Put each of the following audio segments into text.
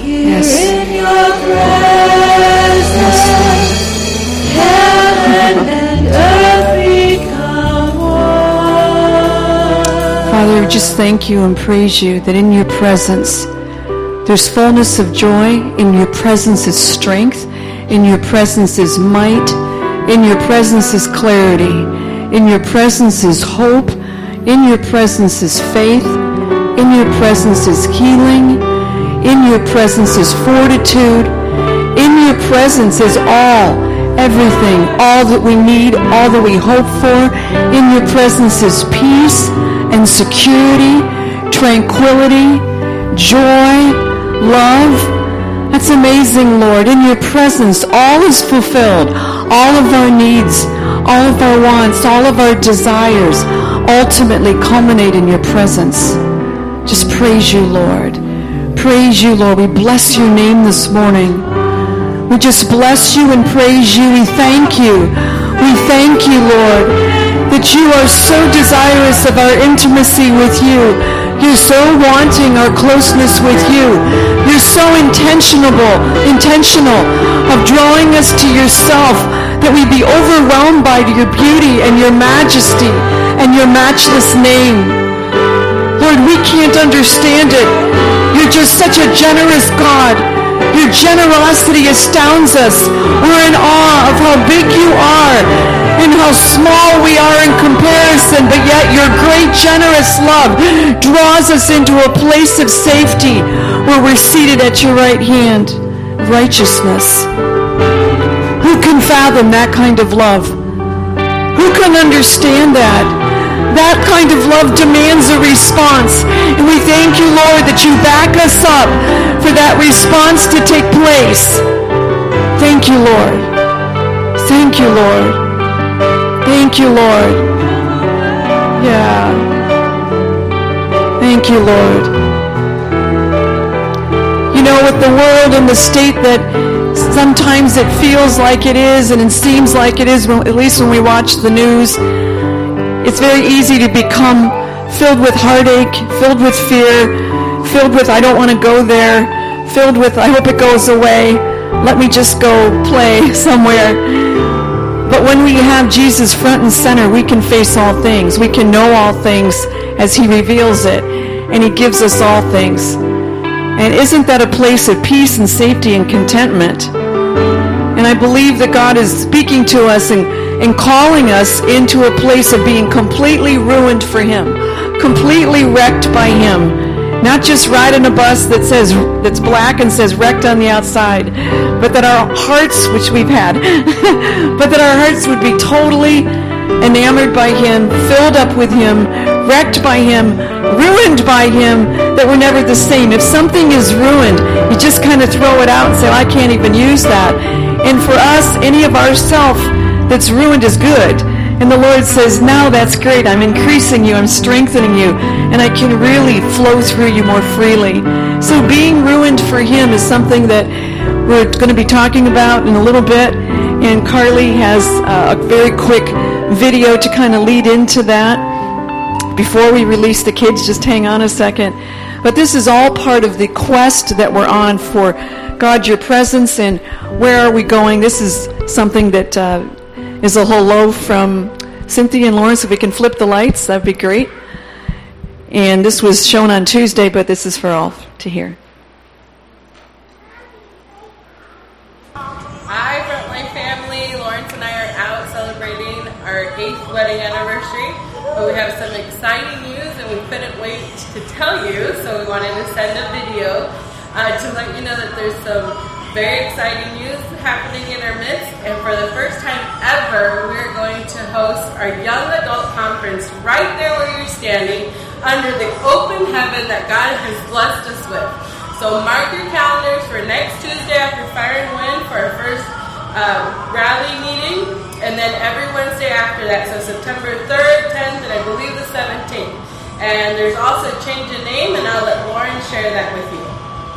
Here in your presence, heaven and earth become one. Father, we just thank you and praise you that in your presence there's fullness of joy. In your presence is strength. In your presence is might. In your presence is clarity. In your presence is hope. In your presence is faith. In your presence is healing. In your presence is fortitude. In your presence is all, everything, all that we need, all that we hope for. In your presence is peace and security, tranquility, joy, love. That's amazing, Lord. In your presence, all is fulfilled. All of our needs, all of our wants, all of our desires ultimately culminate in your presence. Just praise you, Lord. Praise you, Lord. We bless your name this morning. We just bless you and praise you. We thank you. We thank you, Lord, that you are so desirous of our intimacy with you. You're so wanting our closeness with you. You're so intentional of drawing us to yourself, that we be overwhelmed by your beauty and your majesty and your matchless name. Lord, we can't understand it. You're just such a generous God. Your generosity astounds us. We're in awe of how big you are and how small we are in comparison, but yet your great generous love draws us into a place of safety where we're seated at your right hand of righteousness. Who can fathom that kind of love? Who can understand that? That kind of love demands a response. And we thank you, Lord, that you back us up for that response to take place. Thank you, Lord. Thank you, Lord. Thank you, Lord. Yeah. Thank you, Lord. You know, with the world and the state that sometimes it feels like it is and it seems like it is, at least when we watch the news, it's very easy to become filled with heartache, filled with fear, filled with I don't want to go there, filled with I hope it goes away, let me just go play somewhere. But when we have Jesus front and center, we can face all things. We can know all things as he reveals it, and he gives us all things. And isn't that a place of peace and safety and contentment? And I believe that God is speaking to us and calling us into a place of being completely ruined for him, completely wrecked by him. Not just riding a bus that's black and says wrecked on the outside, but that our hearts, which we've had, but that our hearts would be totally enamored by him, filled up with him, wrecked by him, ruined by him, that we're never the same. If something is ruined, you just kind of throw it out and say, I can't even use that. And for us, any of ourself that's ruined is good. And the Lord says, now that's great. I'm increasing you. I'm strengthening you. And I can really flow through you more freely. So being ruined for him is something that we're going to be talking about in a little bit. And Carly has a very quick video to kind of lead into that. Before we release the kids, just hang on a second. But this is all part of the quest that we're on for God, your presence, and where are we going? This is something that is a hello from Cynthia and Lawrence. If we can flip the lights, that'd be great. And this was shown on Tuesday, but this is for all to hear. Hi, Frontline family. Lawrence and I are out celebrating our 8th wedding anniversary. But we have some exciting news, and we couldn't wait to tell you, so we wanted to send a video to let you know that there's some very exciting news happening in our midst. And for the first time ever, we're going to host our Young Adult Conference right there where you're standing, under the open heaven that God has blessed us with. So mark your calendars for next Tuesday after Fire and Wind for our first rally meeting, and then every Wednesday after that, so September 3rd, 10th, and I believe the 17th. And there's also a change in name, and I'll let Lauren share that with you.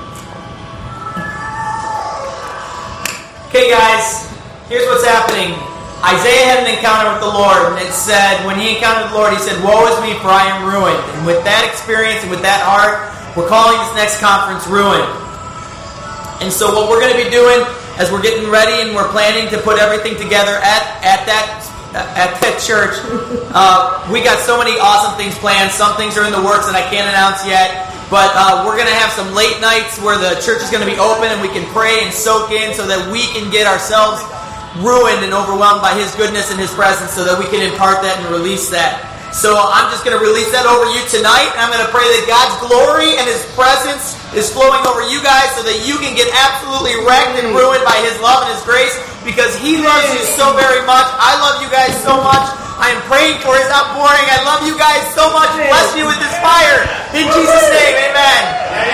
Okay guys, here's what's happening. Isaiah had an encounter with the Lord, and it said, when he encountered the Lord, he said, woe is me, for I am ruined. And with that experience and with that heart, we're calling this next conference Ruined. And so what we're going to be doing as we're getting ready and we're planning to put everything together at that church, we got so many awesome things planned. Some things are in the works that I can't announce yet. But we're going to have some late nights where the church is going to be open and we can pray and soak in so that we can get ourselves ruined and overwhelmed by His goodness and His presence so that we can impart that and release that. So I'm just going to release that over you tonight. I'm going to pray that God's glory and His presence is flowing over you guys so that you can get absolutely wrecked and ruined by His love and His grace because He loves you so very much. I love you guys so much. I am praying for His outpouring. I love you guys so much. Bless you with this fire. In Jesus' name, amen.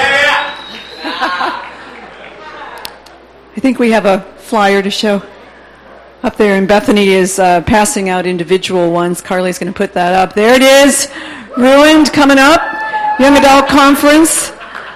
I think we have a flyer to show up there, and Bethany is passing out individual ones. Carly's going to put that up. There it is. Ruined coming up. Young Adult Conference.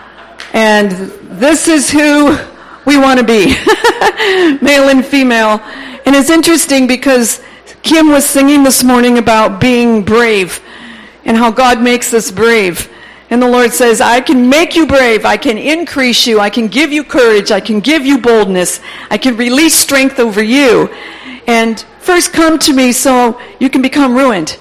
And this is who we want to be. Male and female. And it's interesting because Kim was singing this morning about being brave and how God makes us brave. And the Lord says, I can make you brave. I can increase you. I can give you courage. I can give you boldness. I can release strength over you. And first come to me so you can become ruined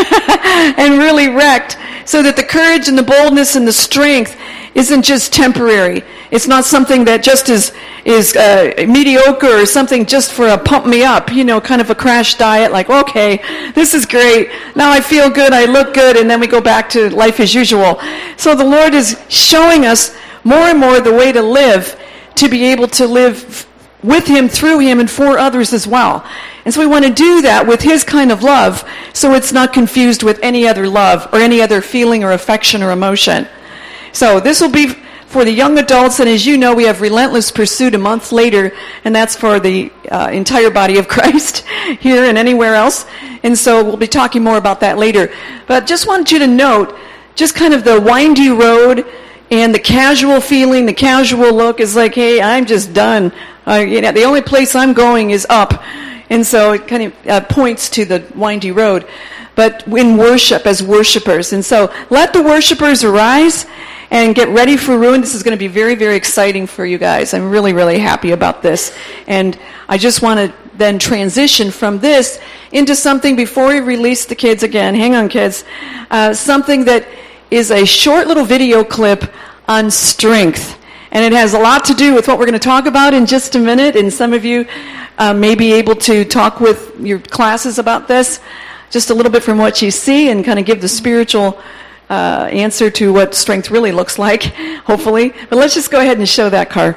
and really wrecked so that the courage and the boldness and the strength isn't just temporary. It's not something that just is mediocre or something just for a pump me up, kind of a crash diet, like, okay, this is great. Now I feel good, I look good, and then we go back to life as usual. So the Lord is showing us more and more the way to live, to be able to live with Him, through Him, and for others as well. And so we want to do that with His kind of love, so it's not confused with any other love or any other feeling or affection or emotion. So this will be for the young adults, and as you know, we have Relentless Pursuit a month later, and that's for the entire body of Christ here and anywhere else. And so we'll be talking more about that later. But just want you to note, just kind of the windy road and the casual feeling, the casual look is like, hey, I'm just done. The only place I'm going is up. And so it kind of points to the windy road. But in worship, as worshipers. And so let the worshipers arise and get ready for ruin. This is going to be very, very exciting for you guys. I'm really, really happy about this. And I just want to then transition from this into something before we release the kids again. Hang on, kids. Something that is a short little video clip on strength. And it has a lot to do with what we're going to talk about in just a minute. And some of you may be able to talk with your classes about this. Just a little bit from what you see and kind of give the spiritual answer to what strength really looks like, hopefully. But let's just go ahead and show that car.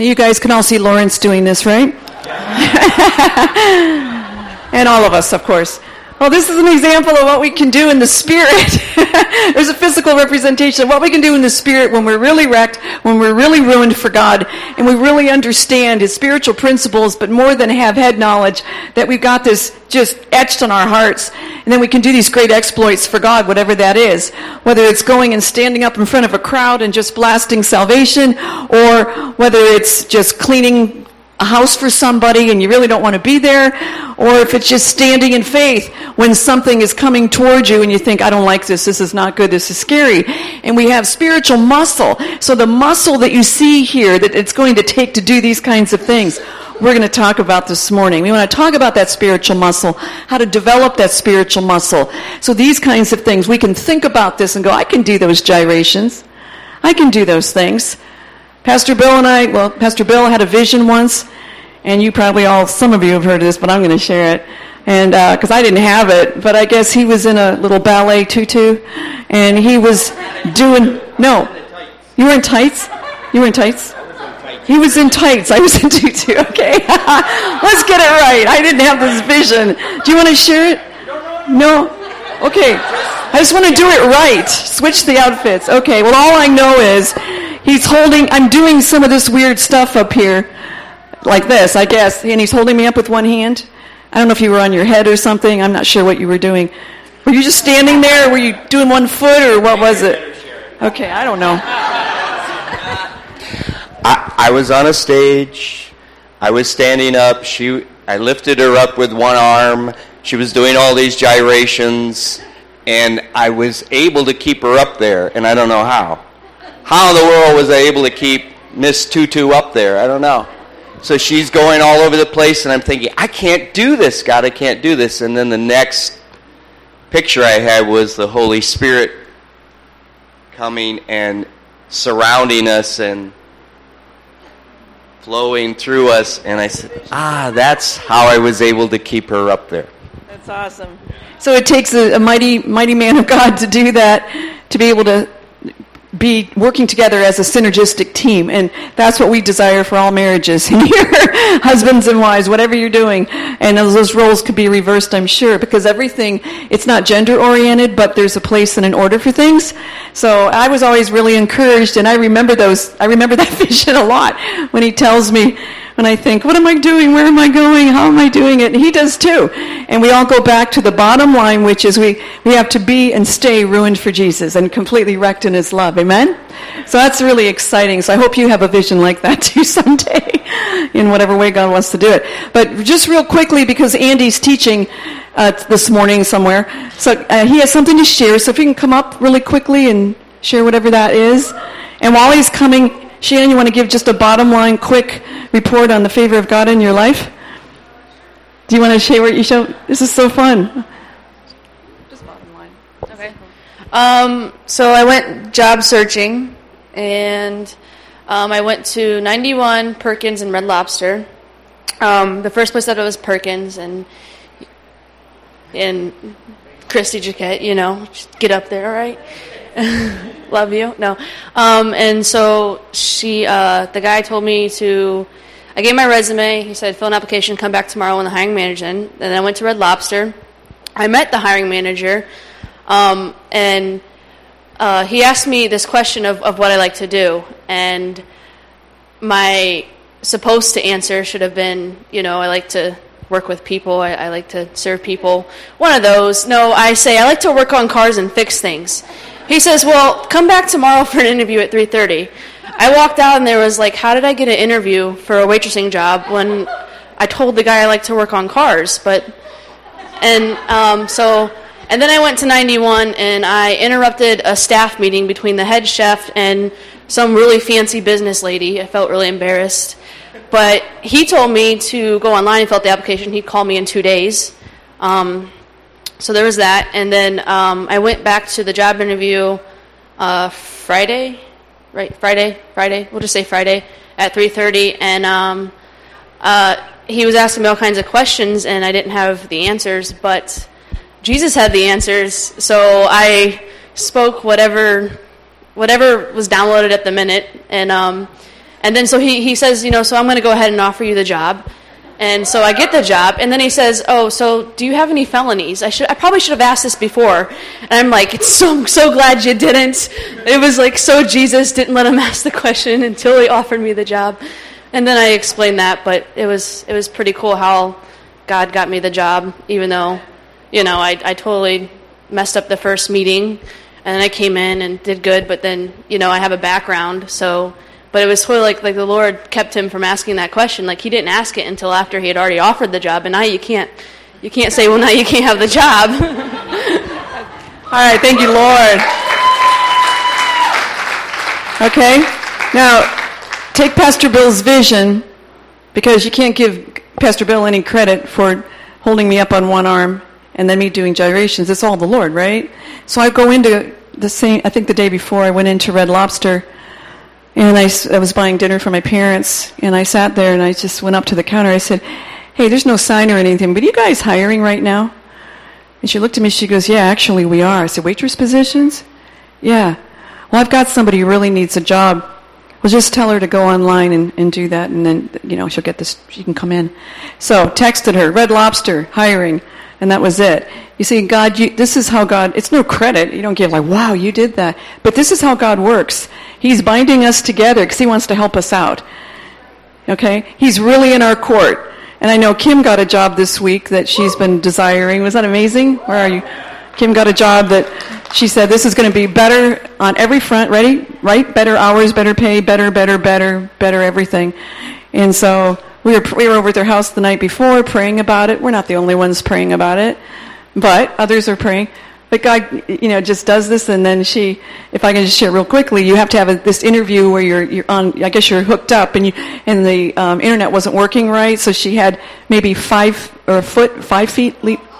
You guys can all see Lawrence doing this, right? And all of us, of course. Well, this is an example of what we can do in the Spirit. There's a physical representation of what we can do in the Spirit when we're really wrecked, when we're really ruined for God, and we really understand His spiritual principles, but more than have head knowledge, that we've got this just etched on our hearts. And then we can do these great exploits for God, whatever that is. Whether it's going and standing up in front of a crowd and just blasting salvation, or whether it's just cleaning a house for somebody and you really don't want to be there, or if it's just standing in faith when something is coming towards you and you think, I don't like this is not good, this is scary. And we have spiritual muscle. So the muscle that you see here that it's going to take to do these kinds of things, we're going to talk about this morning. We want to talk about that spiritual muscle, how to develop that spiritual muscle. So these kinds of things, we can think about this and go, I can do those gyrations. I can do those things. Pastor Bill had a vision once, and you probably some of you have heard of this, but I'm going to share it. And because I didn't have it, but I guess he was in a little ballet tutu, and he was doing, no, you were in tights? You were in tights? He was in tights. I was in tutu, okay. Let's get it right. I didn't have this vision. Do you want to share it? No? Okay. I just want to do it right. Switch the outfits. Okay, well, all I know is I'm doing some of this weird stuff up here, like this, I guess, and he's holding me up with one hand. I don't know if you were on your head or something. I'm not sure what you were doing. Were you just standing there, or were you doing one foot, or what was it? Okay, I don't know. I was on a stage. I was standing up. I lifted her up with one arm. She was doing all these gyrations, and I was able to keep her up there, and I don't know how. How in the world was I able to keep Miss Tutu up there? I don't know. So she's going all over the place, and I'm thinking, I can't do this, God, I can't do this. And then the next picture I had was the Holy Spirit coming and surrounding us and flowing through us. And I said, that's how I was able to keep her up there. That's awesome. So it takes a mighty, mighty man of God to do that, to be able to be working together as a synergistic team, and that's what we desire for all marriages in here, husbands and wives, whatever you're doing. And those roles could be reversed, I'm sure, because everything, it's not gender oriented, but there's a place and an order for things. So I was always really encouraged, and I remember that vision a lot when he tells me, when I think, what am I doing? Where am I going? How am I doing it? And he does too. And we all go back to the bottom line, which is we have to be and stay ruined for Jesus and completely wrecked in His love. Amen? So that's really exciting. So I hope you have a vision like that too someday, in whatever way God wants to do it. But just real quickly, because Andy's teaching this morning somewhere, so he has something to share. So if you can come up really quickly and share whatever that is. And while he's coming, Shannon, you want to give just a bottom line quick report on the favor of God in your life? Do you want to share what you show? This is so fun. Just bottom line. Okay. So I went job searching, and I went to 91 Perkins and Red Lobster. The first place that was Perkins, and Christy Jaquette, just get up there, right? Love you. No. And so the guy told me I gave my resume. He said, fill an application, come back tomorrow when the hiring manager's in. Then I went to Red Lobster. I met the hiring manager, and he asked me this question of what I like to do. And my supposed to answer should have been, I like to work with people. I like to serve people. One of those. No, I say, I like to work on cars and fix things. He says, well, come back tomorrow for an interview at 3:30. I walked out and there was like, how did I get an interview for a waitressing job when I told the guy I like to work on cars? And then I went to 91 and I interrupted a staff meeting between the head chef and some really fancy business lady. I felt really embarrassed. But he told me to go online and fill out the application. He'd call me in 2 days. So there was that. And then I went back to the job interview Friday. We'll just say Friday at 3:30. And he was asking me all kinds of questions, and I didn't have the answers. But Jesus had the answers. So I spoke whatever was downloaded at the minute. And And then so he says, so I'm going to go ahead and offer you the job. And so I get the job, and then he says, "Oh, so do you have any felonies? I probably should have asked this before." And I'm like, I'm so glad you didn't. It was like so Jesus didn't let him ask the question until he offered me the job. And then I explained that, but it was pretty cool how God got me the job, even though, I totally messed up the first meeting, and then I came in and did good, but then, I have a background, so... But it was sort of like the Lord kept him from asking that question. Like, he didn't ask it until after he had already offered the job. And now you can't say, well, now you can't have the job. All right, thank you, Lord. Okay, now take Pastor Bill's vision, because you can't give Pastor Bill any credit for holding me up on one arm and then me doing gyrations. It's all the Lord, right? So I go into the same, I think the day before I went into Red Lobster, and I was buying dinner for my parents, and I sat there, and I just went up to the counter. I said, "Hey, there's no sign or anything, but are you guys hiring right now?" And she looked at me, she goes, "Yeah, actually we are." I said, "Waitress positions?" "Yeah." "Well, I've got somebody who really needs a job." "Well, just tell her to go online and do that, and then, she'll get this, she can come in." So, texted her, Red Lobster, hiring, and that was it. You see, God, this is how God, it's no credit. You don't give like, wow, you did that. But this is how God works. He's binding us together because he wants to help us out. Okay? He's really in our court. And I know Kim got a job this week that she's been desiring. Was that amazing? Where are you? Kim got a job that she said this is going to be better on every front. Ready? Right? Better hours, better pay, better everything. And so we were over at their house the night before praying about it. We're not the only ones praying about it, but others are praying. But God, just does this, and then if I can just share real quickly, you have to have this interview where you're on, I guess you're hooked up, and the internet wasn't working right, so she had maybe 5 feet.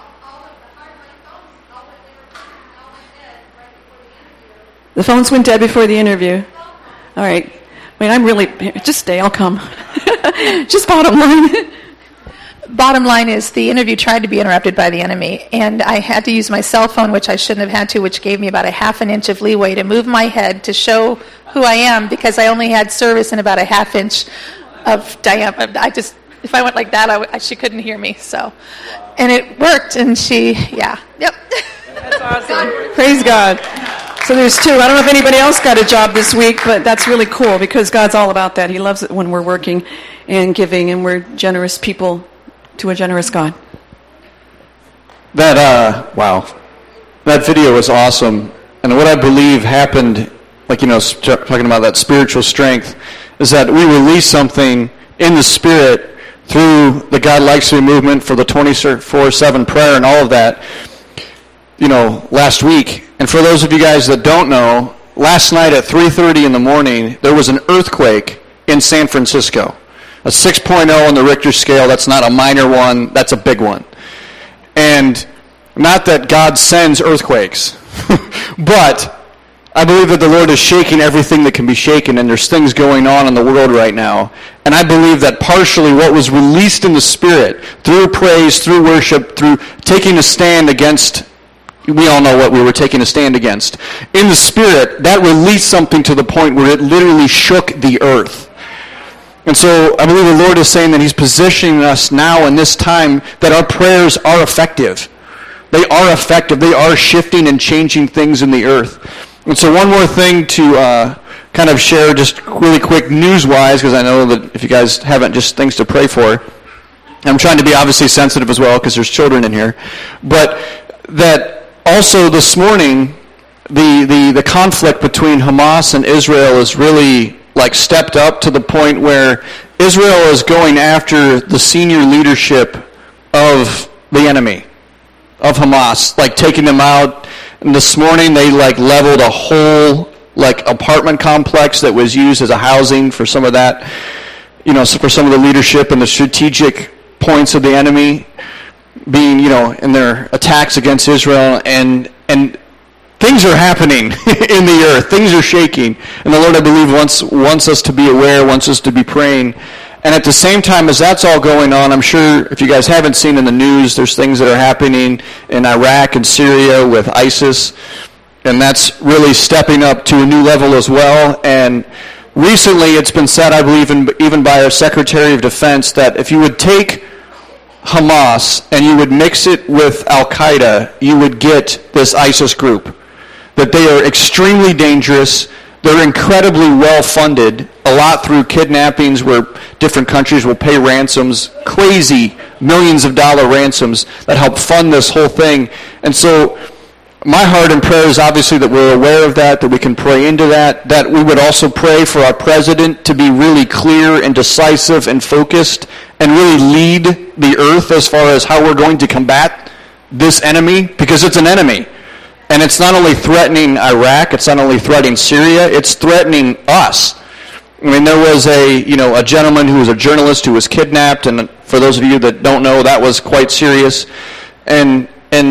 The phones went dead before the interview. All right. Just stay, I'll come. Just bottom line. Bottom line is the interview tried to be interrupted by the enemy, and I had to use my cell phone, which I shouldn't have had to, which gave me about a half an inch of leeway to move my head to show who I am, because I only had service in about a half inch of diameter. If I went like that, she couldn't hear me. So, and it worked, and yep. That's awesome. Praise God. So there's 2. I don't know if anybody else got a job this week, but that's really cool because God's all about that. He loves it when we're working and giving, and we're generous people to a generous God. Wow. That video was awesome. And what I believe happened, talking about that spiritual strength, is that we release something in the Spirit through the God Likes Me movement for the 24/7 prayer and all of that, last week. And for those of you guys that don't know, last night at 3:30 in the morning, there was an earthquake in San Francisco. A 6.0 on the Richter scale. That's not a minor one. That's a big one. And not that God sends earthquakes, but I believe that the Lord is shaking everything that can be shaken, and there's things going on in the world right now. And I believe that partially what was released in the Spirit, through praise, through worship, through taking a stand against, we all know what we were taking a stand against, in the Spirit, that released something to the point where it literally shook the earth. And so I believe the Lord is saying that he's positioning us now in this time that our prayers are effective. They are effective. They are shifting and changing things in the earth. And so one more thing to kind of share just really quick news-wise, because I know that if you guys haven't, just things to pray for. I'm trying to be obviously sensitive as well because there's children in here. But that also this morning, the conflict between Hamas and Israel is really stepped up to the point where Israel is going after the senior leadership of the enemy, of Hamas, taking them out. And this morning they leveled a whole apartment complex that was used as a housing for some of that, for some of the leadership and the strategic points of the enemy being, in their attacks against Israel, and things are happening in the earth. Things are shaking. And the Lord, I believe, wants us to be aware, wants us to be praying. And at the same time as that's all going on, I'm sure if you guys haven't seen in the news, there's things that are happening in Iraq and Syria with ISIS. And that's really stepping up to a new level as well. And recently it's been said, I believe, even by our Secretary of Defense, that if you would take Hamas and you would mix it with Al-Qaeda, you would get this ISIS group. That they are extremely dangerous. They're incredibly well-funded, a lot through kidnappings where different countries will pay ransoms, crazy millions of dollar ransoms that help fund this whole thing. And so my heart and prayer is obviously that we're aware of that we can pray into that we would also pray for our president to be really clear and decisive and focused and really lead the earth as far as how we're going to combat this enemy, because it's an enemy. And it's not only threatening Iraq, it's not only threatening Syria, it's threatening us. I mean, there was a gentleman who was a journalist who was kidnapped, and for those of you that don't know, that was quite serious. And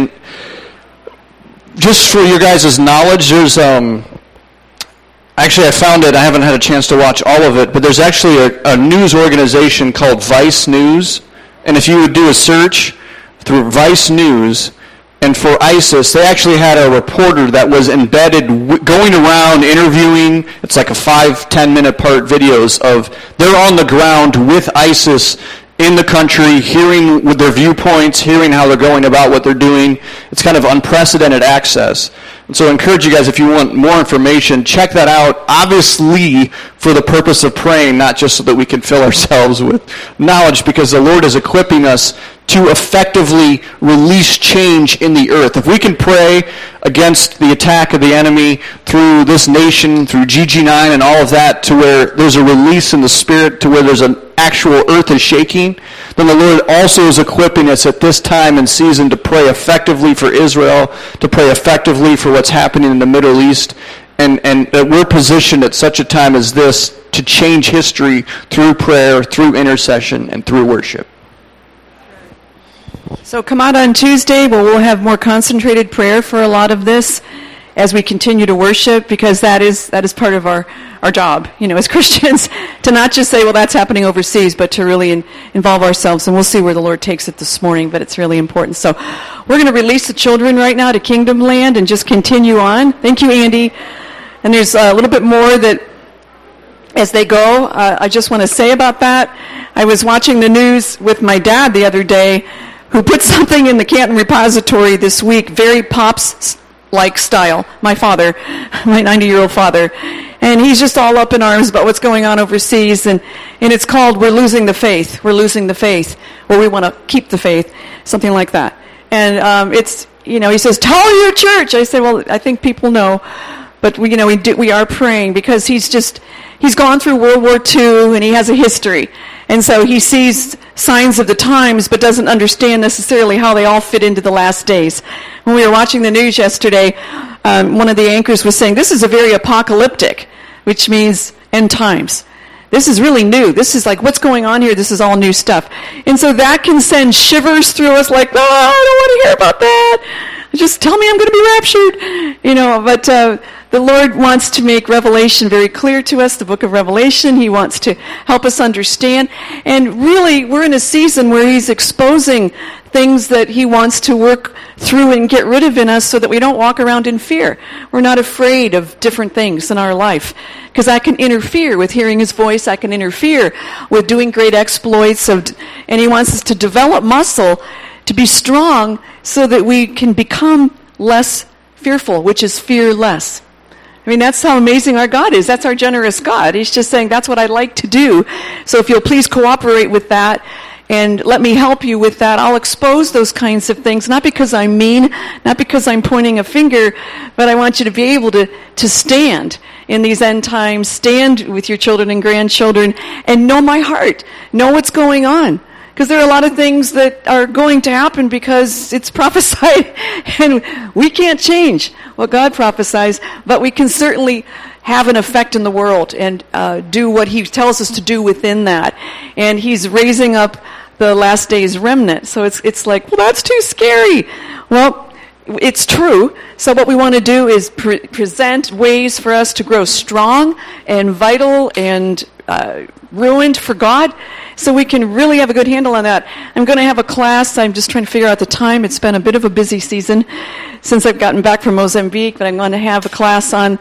just for your guys' knowledge, there's actually I found it, I haven't had a chance to watch all of it, but there's actually a news organization called Vice News, and if you would do a search through Vice News, and for ISIS, they actually had a reporter that was embedded, going around interviewing. It's like a 5-10 minute part videos of they're on the ground with ISIS in the country, hearing with their viewpoints, hearing how they're going about what they're doing. It's kind of unprecedented access. And so I encourage you guys, if you want more information, check that out, obviously for the purpose of praying, not just so that we can fill ourselves with knowledge, because the Lord is equipping us to effectively release change in the earth. If we can pray against the attack of the enemy through this nation, through GG9 and all of that, to where there's a release in the spirit, to where there's an actual earth is shaking, then the Lord also is equipping us at this time and season to pray effectively for Israel, to pray effectively for what's happening in the Middle East, and that we're positioned at such a time as this to change history through prayer, through intercession, and through worship. So come out on Tuesday where we'll have more concentrated prayer for a lot of this as we continue to worship, because that is part of our job, as Christians, to not just say, well, that's happening overseas, but to really involve ourselves. And we'll see where the Lord takes it this morning, but it's really important. So we're going to release the children right now to Kingdom Land and just continue on. Thank you, Andy. And there's a little bit more that as they go, I just want to say about that. I was watching the news with my dad the other day, who put something in the Canton Repository this week, very Pops-like style, my father, my 90-year-old father. And he's just all up in arms about what's going on overseas. And it's called We're Losing the Faith. We're Losing the Faith. Or we want to keep the faith. Something like that. And it's, he says, tell your church. I said, well, I think people know. But we are praying, because he's gone through World War II and he has a history. And so he sees signs of the times but doesn't understand necessarily how they all fit into the last days. When we were watching the news yesterday, one of the anchors was saying, this is a very apocalyptic, which means end times. This is really new. This is like, what's going on here? This is all new stuff. And so that can send shivers through us like, I don't want to hear about that. Just tell me I'm going to be raptured. But the Lord wants to make Revelation very clear to us, the book of Revelation. He wants to help us understand. And really, we're in a season where he's exposing things that he wants to work through and get rid of in us so that we don't walk around in fear. We're not afraid of different things in our life, because I can interfere with hearing his voice. I can interfere with doing great exploits. And he wants us to develop muscle to be strong so that we can become less fearful, which is fearless. I mean, that's how amazing our God is. That's our generous God. He's just saying, that's what I like to do. So if you'll please cooperate with that and let me help you with that, I'll expose those kinds of things, not because I'm mean, not because I'm pointing a finger, but I want you to be able to stand in these end times, stand with your children and grandchildren, and know my heart, know what's going on. Because there are a lot of things that are going to happen because it's prophesied, and we can't change what God prophesies, but we can certainly have an effect in the world and do what he tells us to do within that. And he's raising up the last days remnant. So it's like, well, that's too scary. Well, it's true. So what we want to do is present ways for us to grow strong and vital and ruined for God, so we can really have a good handle on that. I'm going to have a class. I'm just trying to figure out the time. It's been a bit of a busy season since I've gotten back from Mozambique, but I'm going to have a class on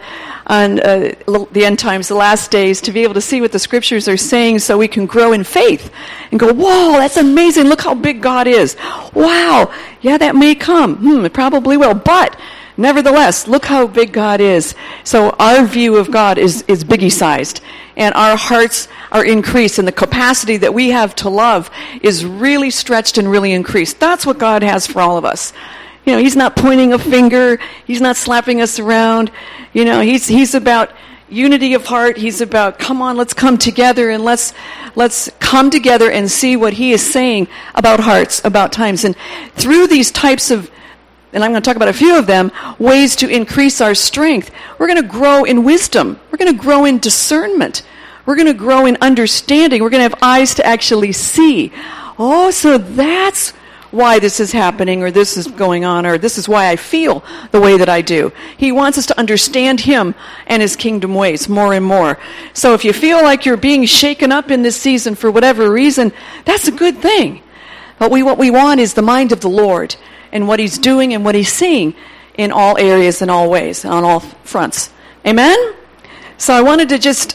the end times, the last days, to be able to see what the scriptures are saying so we can grow in faith and go, whoa, that's amazing. Look how big God is. Wow. Yeah, that may come. It probably will. But nevertheless, look how big God is. So our view of God is biggie-sized. And our hearts are increased. And the capacity that we have to love is really stretched and really increased. That's what God has for all of us. You know, he's not pointing a finger. He's not slapping us around. You know, he's about unity of heart. He's about, come on, let's come together and let's come together and see what he is saying about hearts, about times. And through these types of, and I'm going to talk about a few of them, ways to increase our strength, we're going to grow in wisdom. We're going to grow in discernment. We're going to grow in understanding. We're going to have eyes to actually see. Oh, so that's why this is happening, or this is going on, or this is why I feel the way that I do. He wants us to understand him and his kingdom ways more and more. So if you feel like you're being shaken up in this season for whatever reason, that's a good thing. But what we want is the mind of the Lord and what he's doing and what he's seeing in all areas and all ways, on all fronts. Amen? So I wanted to just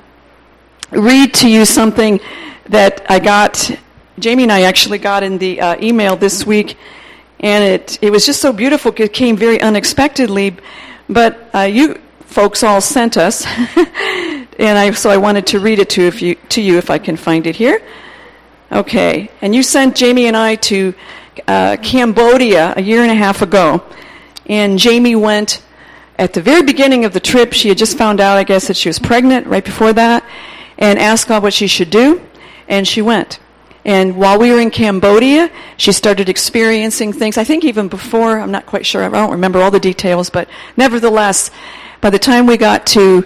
read to you something that I got. Jamie and I actually got in the email this week, and it was just so beautiful. It came very unexpectedly, but you folks all sent us, and so I wanted to read it to you if I can find it here. Okay, and you sent Jamie and I to Cambodia a year and a half ago, and Jamie went at the very beginning of the trip. She had just found out, I guess, that she was pregnant right before that, and asked God what she should do, and she went. And while we were in Cambodia, she started experiencing things, I think even before, I'm not quite sure, I don't remember all the details, but nevertheless, by the time we got to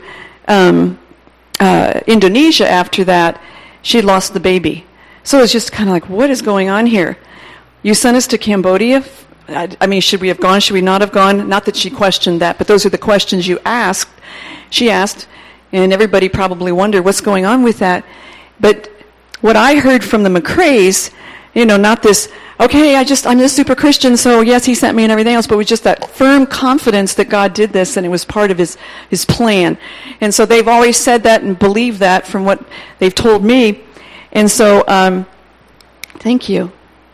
Indonesia after that, she had lost the baby. So it was just kind of like, what is going on here? You sent us to Cambodia? I mean, should we have gone? Should we not have gone? Not that she questioned that, but those are the questions she asked, and everybody probably wondered what's going on with that. But what I heard from the McCraes, not this, okay, I'm this super Christian, so yes, he sent me and everything else, but it was just that firm confidence that God did this and it was part of his plan. And so they've always said that and believed that from what they've told me. And so, thank you.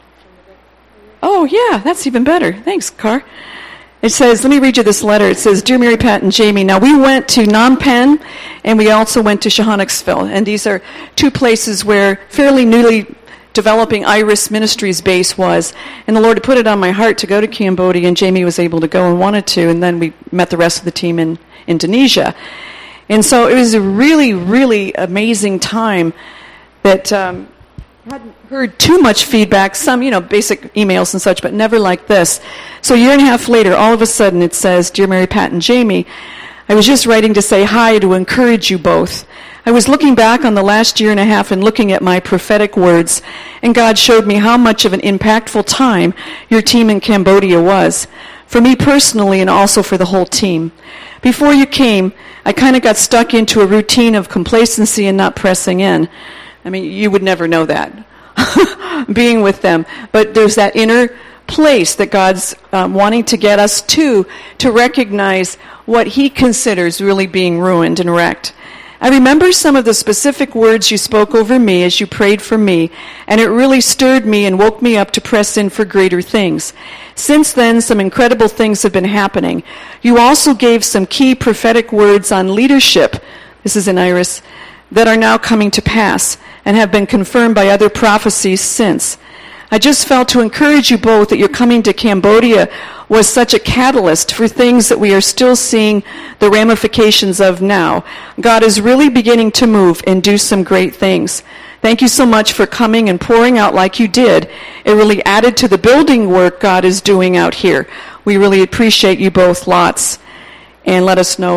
Oh, yeah, that's even better. Thanks, Car. It says, let me read you this letter. It says, Dear Mary Pat and Jamie, now we went to Phnom Penh and we also went to Sihanoukville. And these are two places where fairly newly developing Iris Ministries base was. And the Lord had put it on my heart to go to Cambodia, and Jamie was able to go and wanted to. And then we met the rest of the team in Indonesia. And so it was a really, really amazing time that hadn't heard too much feedback, some, basic emails and such, but never like this. So a year and a half later, all of a sudden it says, Dear Mary Pat and Jamie, I was just writing to say hi, to encourage you both. I was looking back on the last year and a half and looking at my prophetic words, and God showed me how much of an impactful time your team in Cambodia was, for me personally and also for the whole team. Before you came, I kind of got stuck into a routine of complacency and not pressing in. I mean, you would never know that, being with them. But there's that inner place that God's wanting to get us to recognize what he considers really being ruined and wrecked. I remember some of the specific words you spoke over me as you prayed for me, and it really stirred me and woke me up to press in for greater things. Since then, some incredible things have been happening. You also gave some key prophetic words on leadership, this is in Iris, that are now coming to pass and have been confirmed by other prophecies since. I just felt to encourage you both that your coming to Cambodia was such a catalyst for things that we are still seeing the ramifications of now. God is really beginning to move and do some great things. Thank you so much for coming and pouring out like you did. It really added to the building work God is doing out here. We really appreciate you both lots. And let us know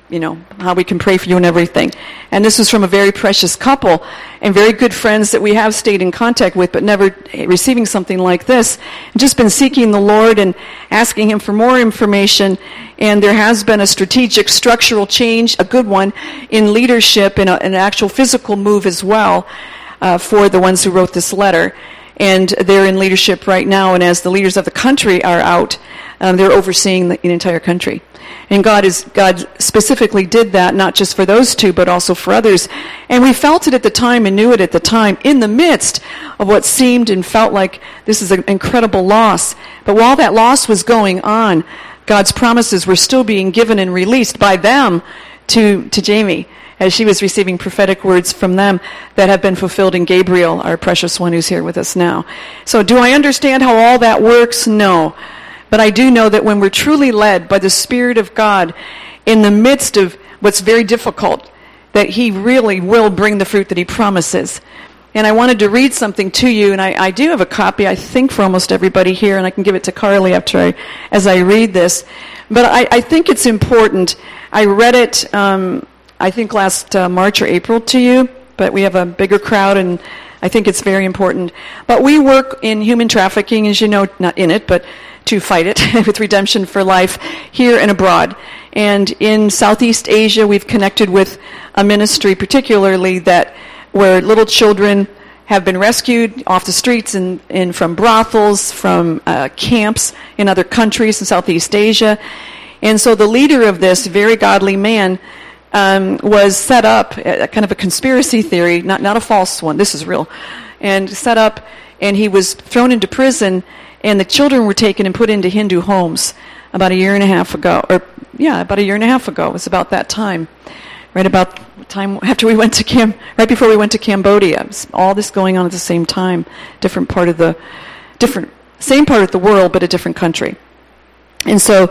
how we can pray for you and everything. And this was from a very precious couple and very good friends that we have stayed in contact with, but never receiving something like this. Just been seeking the Lord and asking Him for more information. And there has been a strategic, structural change, a good one, in leadership and an actual physical move as well for the ones who wrote this letter. And they're in leadership right now, and as the leaders of the country are out, they're overseeing the entire country. And God specifically did that, not just for those two, but also for others. And we felt it at the time and knew it at the time, in the midst of what seemed and felt like this is an incredible loss. But while that loss was going on, God's promises were still being given and released by them to Jamie, as she was receiving prophetic words from them that have been fulfilled in Gabriel, our precious one who's here with us now. So do I understand how all that works? No. But I do know that when we're truly led by the Spirit of God in the midst of what's very difficult, that He really will bring the fruit that He promises. And I wanted to read something to you, and I do have a copy, I think, for almost everybody here, and I can give it to Carly as I read this. But I think it's important. I read it I think last March or April to you, but we have a bigger crowd, and I think it's very important. But we work in human trafficking, as you know, not in it, but to fight it with Redemption for Life here and abroad. And in Southeast Asia, we've connected with a ministry particularly where little children have been rescued off the streets and from brothels, from camps in other countries in Southeast Asia. And so the leader of this very godly man was set up, kind of a conspiracy theory, not a false one, this is real, and set up, and he was thrown into prison, and the children were taken and put into Hindu homes about a year and a half ago. It was about that time, right about the time after we went to right before we went to Cambodia. It was all this going on at the same time, same part of the world, but a different country. And so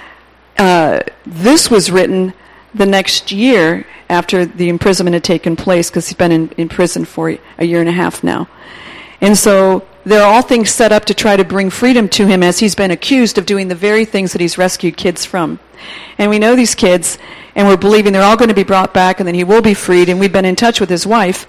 this was written the next year after the imprisonment had taken place, because he's been in prison for a year and a half now. And so there are all things set up to try to bring freedom to him, as he's been accused of doing the very things that he's rescued kids from. And we know these kids, and we're believing they're all going to be brought back, and then he will be freed. And we've been in touch with his wife,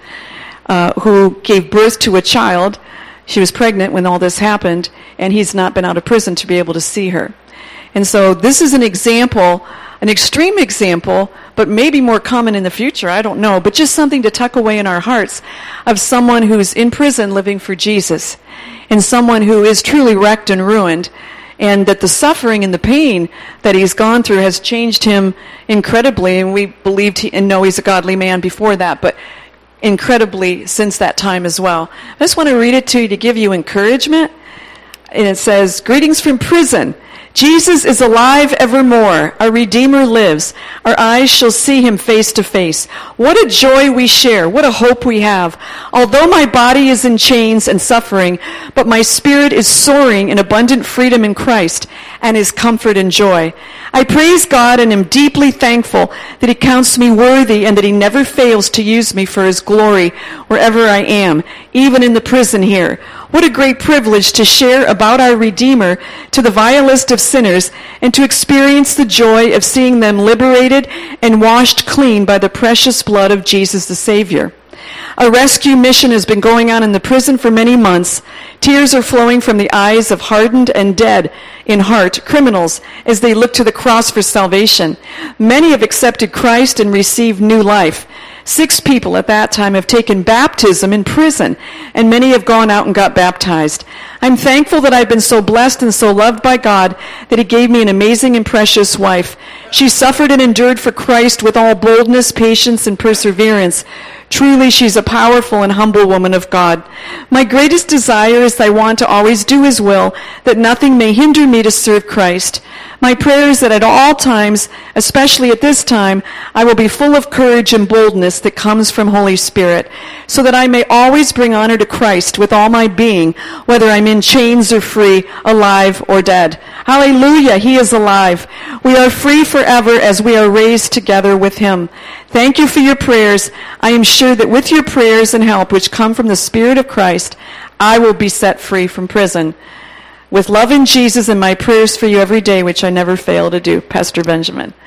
who gave birth to a child. She was pregnant when all this happened, and he's not been out of prison to be able to see her. And so this is an example, an extreme example, but maybe more common in the future, I don't know, but just something to tuck away in our hearts, of someone who's in prison living for Jesus, and someone who is truly wrecked and ruined, and that the suffering and the pain that he's gone through has changed him incredibly, and we believed and know he's a godly man before that, but incredibly since that time as well. I just want to read it to you to give you encouragement, and it says, "Greetings from prison. Jesus is alive evermore. Our Redeemer lives. Our eyes shall see him face to face. What a joy we share. What a hope we have. Although my body is in chains and suffering, but my spirit is soaring in abundant freedom in Christ and his comfort and joy. I praise God and am deeply thankful that he counts me worthy and that he never fails to use me for his glory wherever I am, even in the prison here. What a great privilege to share about our Redeemer to the vilest of sinners and to experience the joy of seeing them liberated and washed clean by the precious blood of Jesus the Savior. A rescue mission has been going on in the prison for many months. Tears are flowing from the eyes of hardened and dead in heart criminals as they look to the cross for salvation. Many have accepted Christ and received new life. 6 people at that time have taken baptism in prison, and many have gone out and got baptized. I'm thankful that I've been so blessed and so loved by God that he gave me an amazing and precious wife. She suffered and endured for Christ with all boldness, patience, and perseverance. Truly, she's a powerful and humble woman of God. My greatest desire is that I want to always do his will, that nothing may hinder me to serve Christ. My prayer is that at all times, especially at this time, I will be full of courage and boldness that comes from Holy Spirit, so that I may always bring honor to Christ with all my being, whether I'm in chains or free, alive or dead. Hallelujah, he is alive. We are free forever as we are raised together with him. Thank you for your prayers. I am sure that with your prayers and help, which come from the Spirit of Christ, I will be set free from prison. With love in Jesus and my prayers for you every day, which I never fail to do, Pastor Benjamin."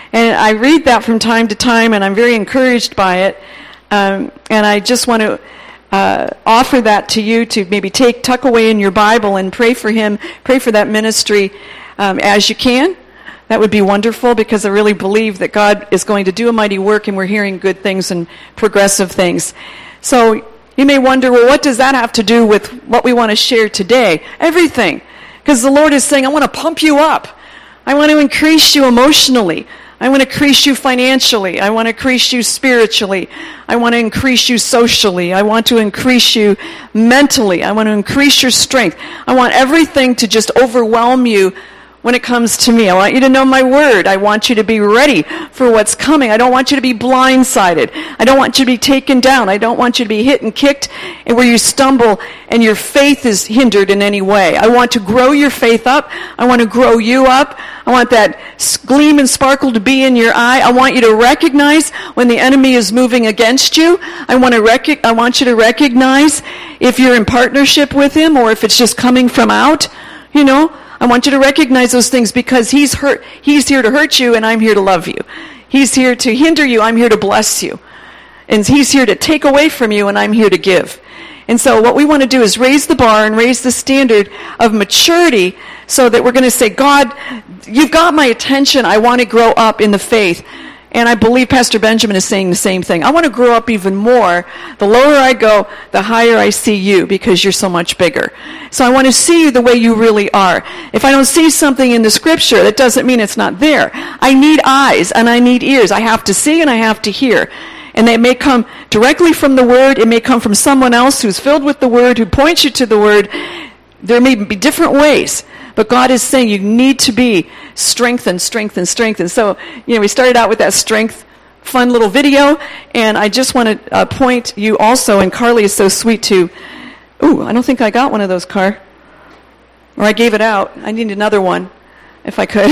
And I read that from time to time, and I'm very encouraged by it. And I just want to offer that to you to maybe tuck away in your Bible and pray for him, pray for that ministry as you can. That would be wonderful, because I really believe that God is going to do a mighty work, and we're hearing good things and progressive things. So you may wonder, well, what does that have to do with what we want to share today? Everything. Because the Lord is saying, I want to pump you up. I want to increase you emotionally. I want to increase you financially. I want to increase you spiritually. I want to increase you socially. I want to increase you mentally. I want to increase your strength. I want everything to just overwhelm you when it comes to me. I want you to know my word. I want you to be ready for what's coming. I don't want you to be blindsided. I don't want you to be taken down. I don't want you to be hit and kicked and where you stumble and your faith is hindered in any way. I want to grow your faith up. I want to grow you up. I want that gleam and sparkle to be in your eye. I want you to recognize when the enemy is moving against you. I want you to recognize if you're in partnership with him or if it's just coming from out, you know. I want you to recognize those things, because he's here to hurt you, and I'm here to love you. He's here to hinder you, I'm here to bless you. And he's here to take away from you, and I'm here to give. And so what we want to do is raise the bar and raise the standard of maturity, so that we're going to say, God, you've got my attention. I want to grow up in the faith. And I believe Pastor Benjamin is saying the same thing. I want to grow up even more. The lower I go, the higher I see you, because you're so much bigger. So I want to see you the way you really are. If I don't see something in the scripture, that doesn't mean it's not there. I need eyes and I need ears. I have to see and I have to hear. And they may come directly from the word. It may come from someone else who's filled with the word, who points you to the word. There may be different ways. But God is saying you need to be strengthened. So, we started out with that strength, fun little video, and I just want to point you also, and Carly is so sweet too. Ooh, I don't think I got one of those, Car. Or I gave it out. I need another one, if I could.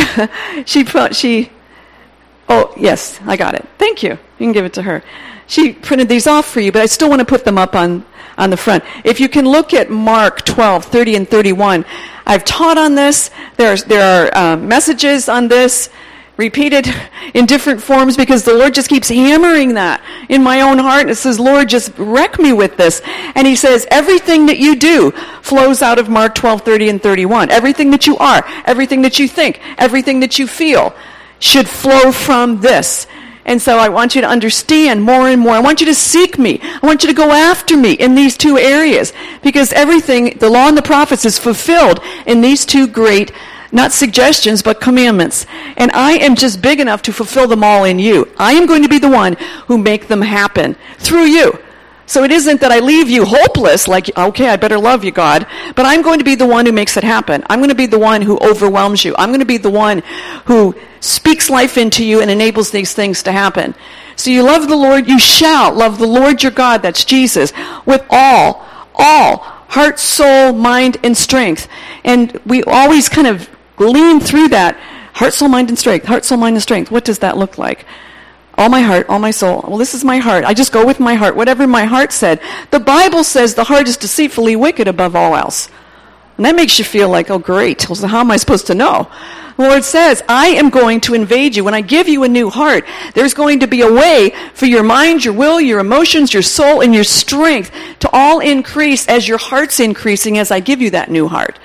Oh, yes, I got it. Thank you. You can give it to her. She printed these off for you, but I still want to put them up on the front. If you can look at Mark 12:30 and 31, I've taught on this. There are messages on this repeated in different forms, because the Lord just keeps hammering that in my own heart. And it says, Lord, just wreck me with this. And he says, everything that you do flows out of Mark 12:30 and 31. Everything that you are, everything that you think, everything that you feel should flow from this. And so I want you to understand more and more. I want you to seek me. I want you to go after me in these two areas, because everything, the law and the prophets, is fulfilled in these two great, not suggestions, but commandments. And I am just big enough to fulfill them all in you. I am going to be the one who make them happen through you. So it isn't that I leave you hopeless, like, okay, I better love you, God. But I'm going to be the one who makes it happen. I'm going to be the one who overwhelms you. I'm going to be the one who speaks life into you and enables these things to happen. So you love the Lord, you shall love the Lord your God, that's Jesus, with all heart, soul, mind, and strength. And we always kind of lean through that. Heart, soul, mind, and strength. Heart, soul, mind, and strength. What does that look like? All my heart, all my soul. Well, this is my heart. I just go with my heart. Whatever my heart said. The Bible says the heart is deceitfully wicked above all else. And that makes you feel like, oh, great. So how am I supposed to know? The Lord says, I am going to invade you. When I give you a new heart, there's going to be a way for your mind, your will, your emotions, your soul, and your strength to all increase as your heart's increasing as I give you that new heart.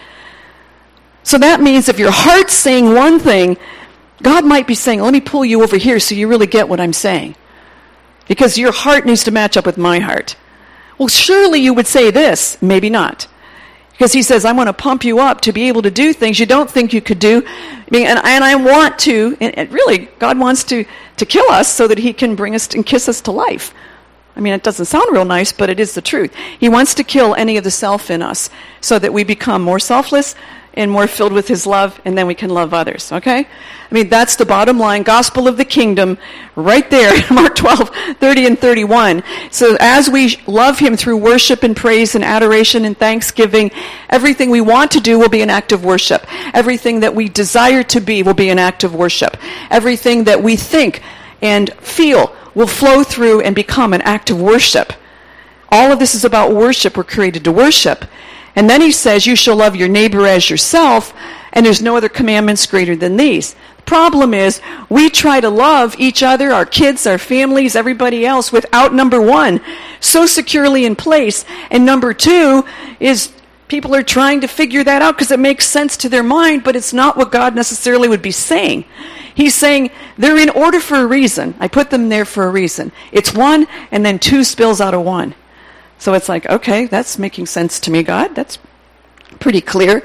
So that means if your heart's saying one thing, God might be saying, let me pull you over here so you really get what I'm saying. Because your heart needs to match up with my heart. Well, surely you would say this. Maybe not. Because he says, I want to pump you up to be able to do things you don't think you could do. And I want to, and really, God wants to kill us so that he can bring us and kiss us to life. I mean, it doesn't sound real nice, but it is the truth. He wants to kill any of the self in us so that we become more selfless and more filled with his love, and then we can love others, okay? I mean, that's the bottom line, gospel of the kingdom, right there, Mark 12:30 and 31. So as we love him through worship and praise and adoration and thanksgiving, everything we want to do will be an act of worship. Everything that we desire to be will be an act of worship. Everything that we think and feel will flow through and become an act of worship. All of this is about worship. We're created to worship. And then he says, you shall love your neighbor as yourself. and there's no other commandments greater than these. The problem is we try to love each other, our kids, our families, everybody else without number one so securely in place. And number two is people are trying to figure that out because it makes sense to their mind, but it's not what God necessarily would be saying. He's saying they're in order for a reason. I put them there for a reason. It's one, and then two spills out of one. So it's like, okay, that's making sense to me, God. That's pretty clear.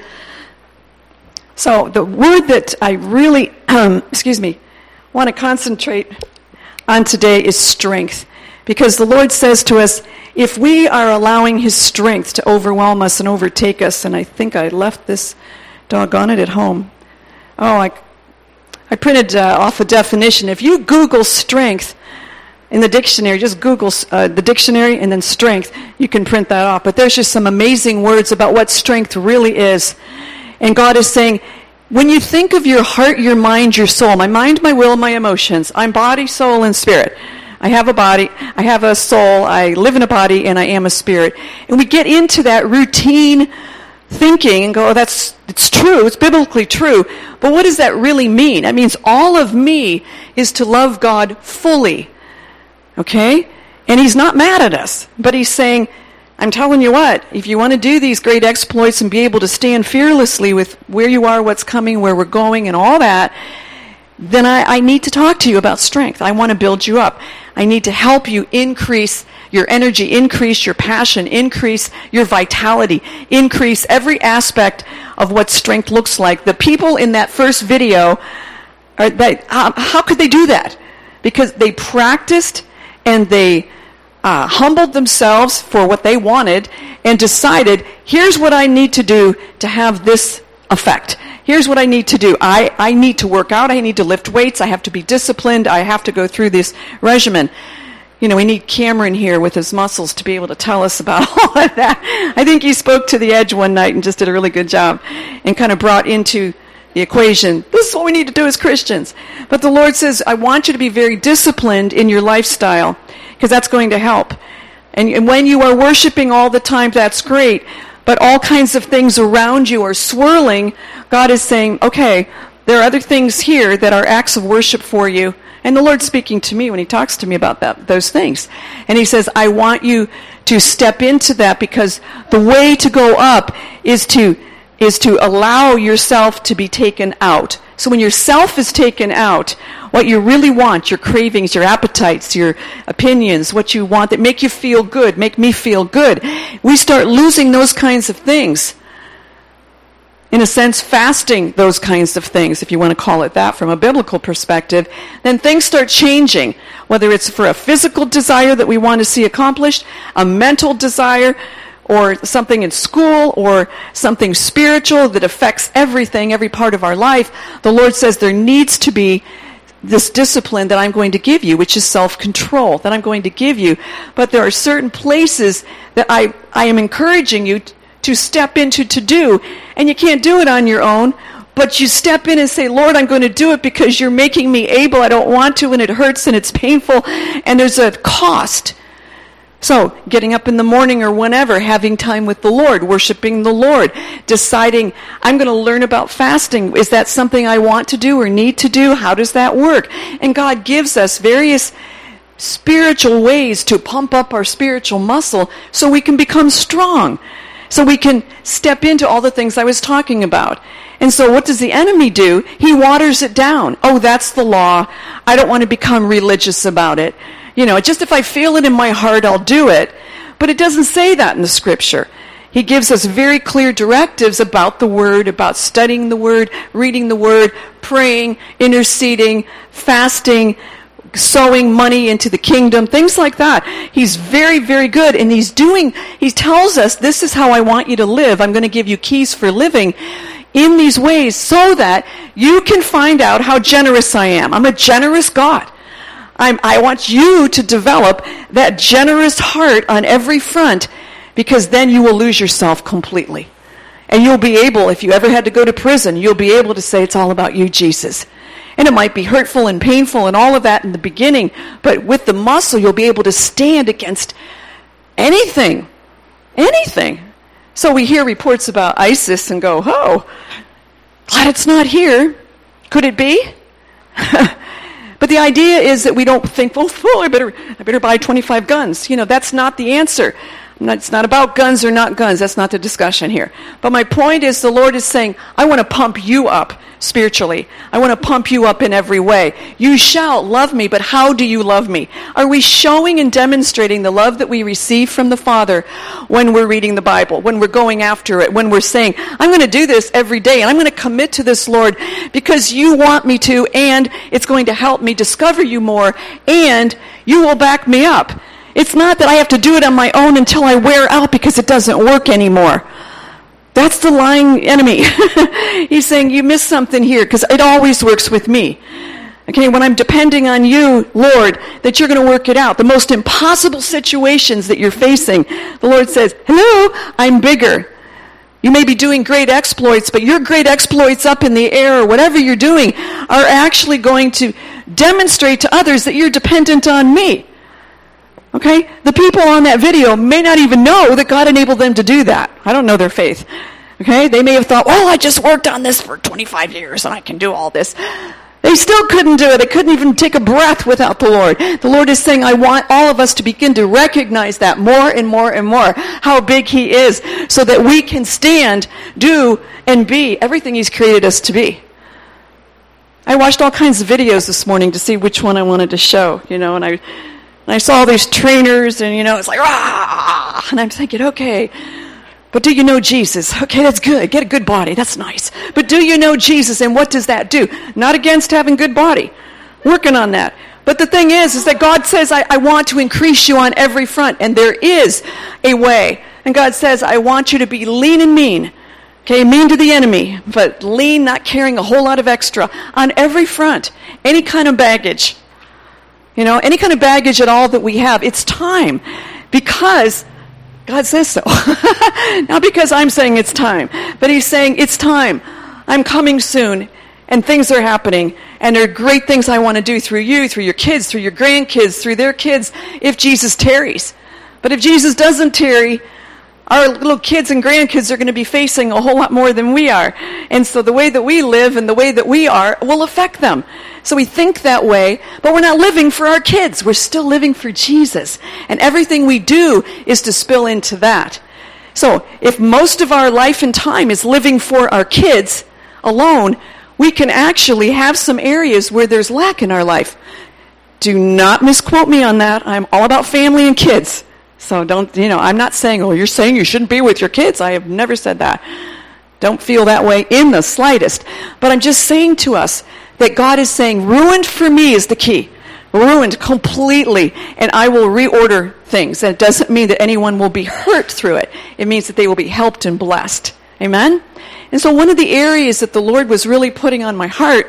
So the word that I really, want to concentrate on today is strength. Because the Lord says to us, if we are allowing His strength to overwhelm us and overtake us, and I think I left this doggone it at home. Oh, I printed off a definition. If you Google strength in the dictionary, just Google the dictionary and then strength, you can print that off. But there's just some amazing words about what strength really is. And God is saying, when you think of your heart, your mind, your soul, my mind, my will, my emotions, I'm body, soul, and spirit. I have a body, I have a soul, I live in a body, and I am a spirit. And we get into that routine thinking and go, it's true, it's biblically true. But what does that really mean? That means all of me is to love God fully. Okay? And He's not mad at us. But He's saying, I'm telling you what, if you want to do these great exploits and be able to stand fearlessly with where you are, what's coming, where we're going, and all that, then I need to talk to you about strength. I want to build you up. I need to help you increase your energy, increase your passion, increase your vitality, increase every aspect of what strength looks like. The people in that first video, how could they do that? Because they practiced and they humbled themselves for what they wanted and decided, here's what I need to do to have this effect. Here's what I need to do. I need to work out. I need to lift weights. I have to be disciplined. I have to go through this regimen. You know, we need Cameron here with his muscles to be able to tell us about all of that. I think he spoke to the edge one night and just did a really good job and kind of brought into the equation, this is what we need to do as Christians. But the Lord says, I want you to be very disciplined in your lifestyle because that's going to help. And when you are worshiping all the time, that's great. But all kinds of things around you are swirling. God is saying, okay, there are other things here that are acts of worship for you. And the Lord's speaking to me when He talks to me about those things. And He says, I want you to step into that because the way to go up is to allow yourself to be taken out. So when yourself is taken out, what you really want, your cravings, your appetites, your opinions, what you want that make you feel good, make me feel good, we start losing those kinds of things. In a sense, fasting those kinds of things, if you want to call it that from a biblical perspective, then things start changing. Whether it's for a physical desire that we want to see accomplished, a mental desire, or something in school, or something spiritual that affects everything, every part of our life, the Lord says there needs to be this discipline that I'm going to give you, which is self-control, that I'm going to give you. But there are certain places that I am encouraging you to step into to do, and you can't do it on your own, but you step in and say, Lord, I'm going to do it because you're making me able. I don't want to, and it hurts, and it's painful, and there's a cost. So, getting up in the morning or whenever, having time with the Lord, worshiping the Lord, deciding, I'm going to learn about fasting. Is that something I want to do or need to do? How does that work? And God gives us various spiritual ways to pump up our spiritual muscle so we can become strong, so we can step into all the things I was talking about. And so what does the enemy do? He waters it down. Oh, that's the law. I don't want to become religious about it. You know, just if I feel it in my heart, I'll do it. But it doesn't say that in the Scripture. He gives us very clear directives about the Word, about studying the Word, reading the Word, praying, interceding, fasting, sowing money into the kingdom, things like that. He's very, very good. And he tells us, this is how I want you to live. I'm going to give you keys for living in these ways so that you can find out how generous I am. I'm a generous God. I want you to develop that generous heart on every front, because then you will lose yourself completely. And you'll be able, if you ever had to go to prison, you'll be able to say it's all about you, Jesus. And it might be hurtful and painful and all of that in the beginning, but with the muscle, you'll be able to stand against anything. Anything. So we hear reports about ISIS and go, oh, Glad it's not here. Could it be? But the idea is that we don't think, well, I better buy 25 guns. That's not the answer. It's not about guns or not guns. That's not the discussion here. But my point is the Lord is saying, I want to pump you up spiritually. I want to pump you up in every way. You shall love me, but how do you love me? Are we showing and demonstrating the love that we receive from the Father when we're reading the Bible, when we're going after it, when we're saying, I'm going to do this every day, and I'm going to commit to this, Lord, because you want me to, and it's going to help me discover you more, and you will back me up. It's not that I have to do it on my own until I wear out because it doesn't work anymore. That's the lying enemy. He's saying, you missed something here because it always works with me. Okay, when I'm depending on you, Lord, that you're going to work it out. The most impossible situations that you're facing, the Lord says, hello, I'm bigger. You may be doing great exploits, but your great exploits up in the air or whatever you're doing are actually going to demonstrate to others that you're dependent on me. Okay? The people on that video may not even know that God enabled them to do that. I don't know their faith. Okay? They may have thought, I just worked on this for 25 years and I can do all this. They still couldn't do it. They couldn't even take a breath without the Lord. The Lord is saying, I want all of us to begin to recognize that more and more and more, how big He is, so that we can stand, do, and be everything He's created us to be. I watched all kinds of videos this morning to see which one I wanted to show, and I saw all these trainers, and, it's like, rah! And I'm thinking, okay, but do you know Jesus? Okay, that's good. Get a good body. That's nice. But do you know Jesus, and what does that do? Not against having good body. Working on that. But the thing is that God says, I want to increase you on every front, and there is a way. And God says, I want you to be lean and mean. Okay, mean to the enemy, but lean, not carrying a whole lot of extra on every front. Any kind of baggage. Any kind of baggage at all that we have. It's time. Because God says so. Not because I'm saying it's time. But He's saying it's time. I'm coming soon. And things are happening. And there are great things I want to do through you, through your kids, through your grandkids, through their kids, if Jesus tarries. But if Jesus doesn't tarry, our little kids and grandkids are going to be facing a whole lot more than we are. And so the way that we live and the way that we are will affect them. So we think that way, but we're not living for our kids. We're still living for Jesus. And everything we do is to spill into that. So if most of our life and time is living for our kids alone, we can actually have some areas where there's lack in our life. Do not misquote me on that. I'm all about family and kids. So don't, I'm not saying, you're saying you shouldn't be with your kids. I have never said that. Don't feel that way in the slightest. But I'm just saying to us that God is saying, ruined for me is the key. Ruined completely, and I will reorder things. And it doesn't mean that anyone will be hurt through it. It means that they will be helped and blessed. Amen? And so one of the areas that the Lord was really putting on my heart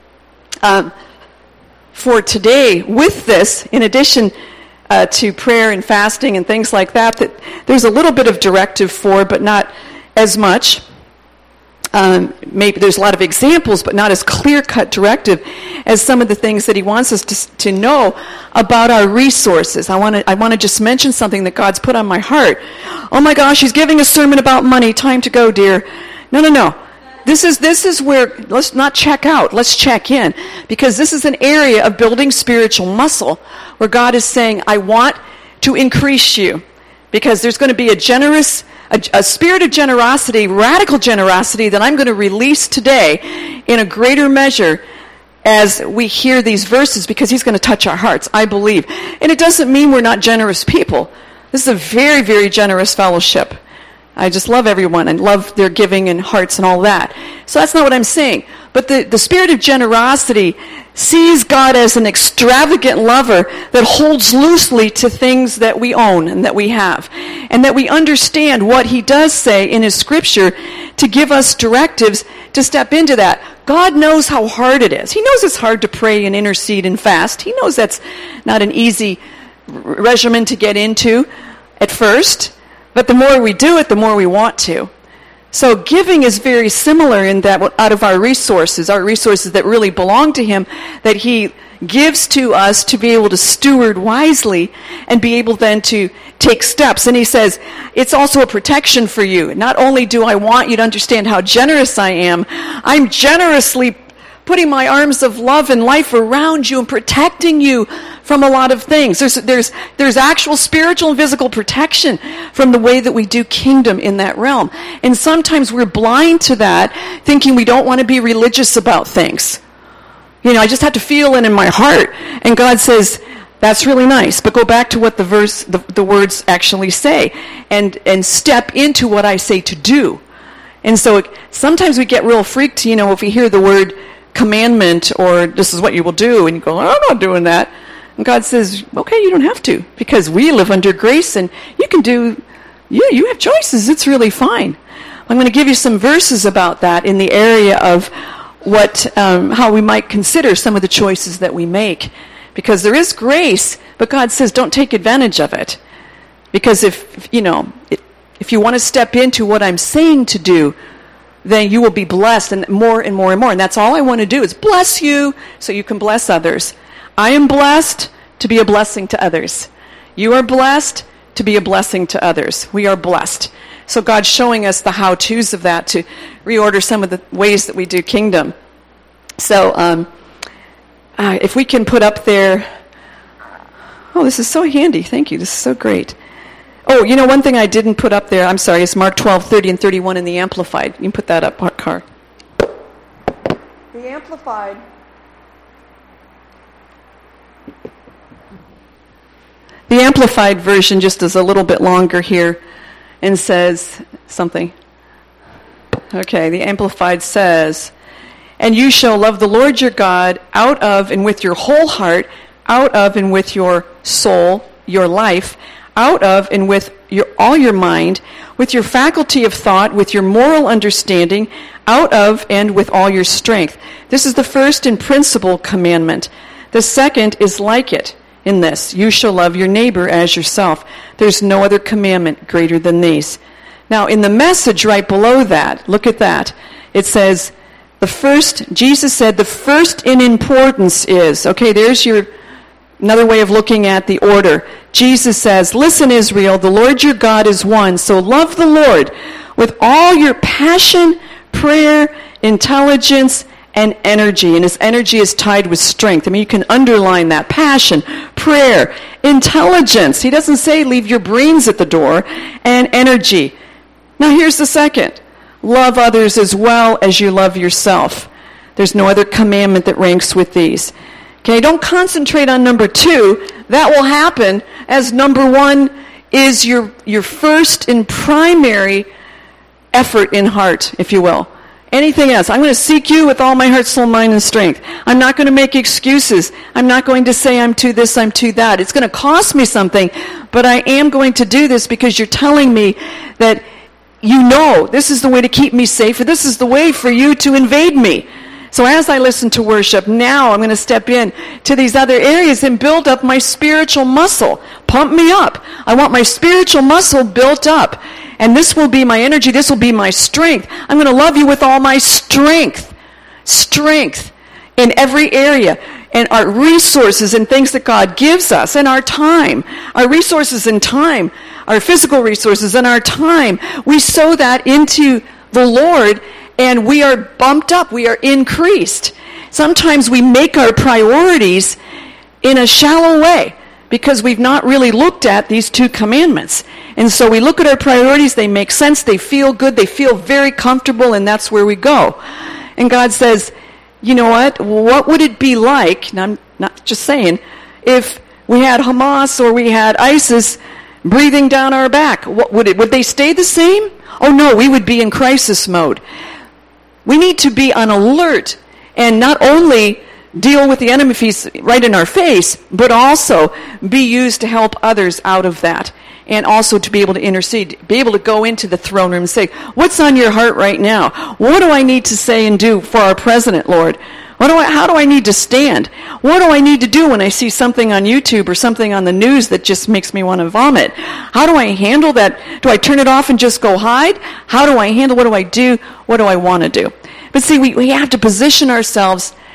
for today with this, in addition to prayer and fasting and things like that there's a little bit of directive for, but not as much. Maybe there's a lot of examples, but not as clear-cut directive as some of the things that He wants us to know about our resources. I want to just mention something that God's put on my heart. Oh my gosh, He's giving a sermon about money. Time to go, dear. No. This is where, let's not check out, let's check in. Because this is an area of building spiritual muscle where God is saying, I want to increase you. Because there's going to be a spirit of generosity, radical generosity that I'm going to release today in a greater measure as we hear these verses, because He's going to touch our hearts, I believe. And it doesn't mean we're not generous people. This is a very, very generous fellowship. I just love everyone and love their giving and hearts and all that. So that's not what I'm saying. But the spirit of generosity sees God as an extravagant lover that holds loosely to things that we own and that we have. And that we understand what He does say in His Scripture to give us directives to step into that. God knows how hard it is. He knows it's hard to pray and intercede and fast. He knows that's not an easy regimen to get into at first. But the more we do it, the more we want to. So giving is very similar in that out of our resources that really belong to Him, that He gives to us to be able to steward wisely and be able then to take steps. And he says, it's also a protection for you. Not only do I want you to understand how generous I am, I'm generously putting my arms of love and life around you and protecting you from a lot of things. There's actual spiritual and physical protection from the way that we do kingdom in that realm. And sometimes we're blind to that, thinking we don't want to be religious about things. You know, I just have to feel it in my heart. And God says, that's really nice, but go back to what the words actually say and step into what I say to do. And so sometimes we get real freaked, you know, if we hear the word commandment or this is what you will do, and you go, I'm not doing that. And God says, okay, you don't have to, because we live under grace and you can do, you have choices. It's really fine. I'm going to give you some verses about that in the area of how we might consider some of the choices that we make. Because there is grace, but God says don't take advantage of it. Because if you want to step into what I'm saying to do, then you will be blessed and more and more and more. And that's all I want to do is bless you so you can bless others. I am blessed to be a blessing to others. You are blessed to be a blessing to others. We are blessed. So God's showing us the how-tos of that to reorder some of the ways that we do kingdom. So if we can put up there, oh, this is so handy. Thank you. This is so great. Oh, you know, one thing I didn't put up there, I'm sorry, is Mark 12, 30 and 31 in the Amplified. You can put that up, Car. The Amplified. The Amplified version just is a little bit longer here and says something. Okay, the Amplified says, and you shall love the Lord your God out of and with your whole heart, out of and with your soul, your life, out of and with all your mind, with your faculty of thought, with your moral understanding, out of and with all your strength. This is the first and principal commandment. The second is like it in this. You shall love your neighbor as yourself. There's no other commandment greater than these. Now, in the Message right below that, look at that. It says, Jesus said the first in importance is, okay, there's another way of looking at the order. Jesus says, listen, Israel, the Lord your God is one, so love the Lord with all your passion, prayer, intelligence, and energy. And his energy is tied with strength. I mean, you can underline that. Passion, prayer, intelligence. He doesn't say leave your brains at the door, and energy. Now here's the second. Love others as well as you love yourself. There's no other commandment that ranks with these. Okay, don't concentrate on number 2. That will happen as number 1 is your first and primary effort in heart, if you will. Anything else? I'm going to seek you with all my heart, soul, mind, and strength. I'm not going to make excuses. I'm not going to say I'm to this, I'm to that. It's going to cost me something, but I am going to do this because you're telling me that you know this is the way to keep me safe, or this is the way for you to invade me. So as I listen to worship, now I'm going to step in to these other areas and build up my spiritual muscle. Pump me up. I want my spiritual muscle built up. And this will be my energy. This will be my strength. I'm going to love you with all my strength. Strength in every area. And our resources and things that God gives us, and our time. Our resources and time. Our physical resources and our time. We sow that into the Lord, and we are bumped up. We are increased. Sometimes we make our priorities in a shallow way because we've not really looked at these 2 commandments. And so we look at our priorities. They make sense. They feel good. They feel very comfortable, and that's where we go. And God says, you know what? What would it be like, and I'm not just saying, if we had Hamas or we had ISIS breathing down our back? Would they stay the same? Oh no, we would be in crisis mode. We need to be on alert and not only deal with the enemy if he's right in our face, but also be used to help others out of that. And also to be able to intercede, be able to go into the throne room and say, what's on your heart right now? What do I need to say and do for our president, Lord? How do I need to stand? What do I need to do when I see something on YouTube or something on the news that just makes me want to vomit? How do I handle that? Do I turn it off and just go hide? How do I handle? What do I do? What do I want to do? But see, we have to position ourselves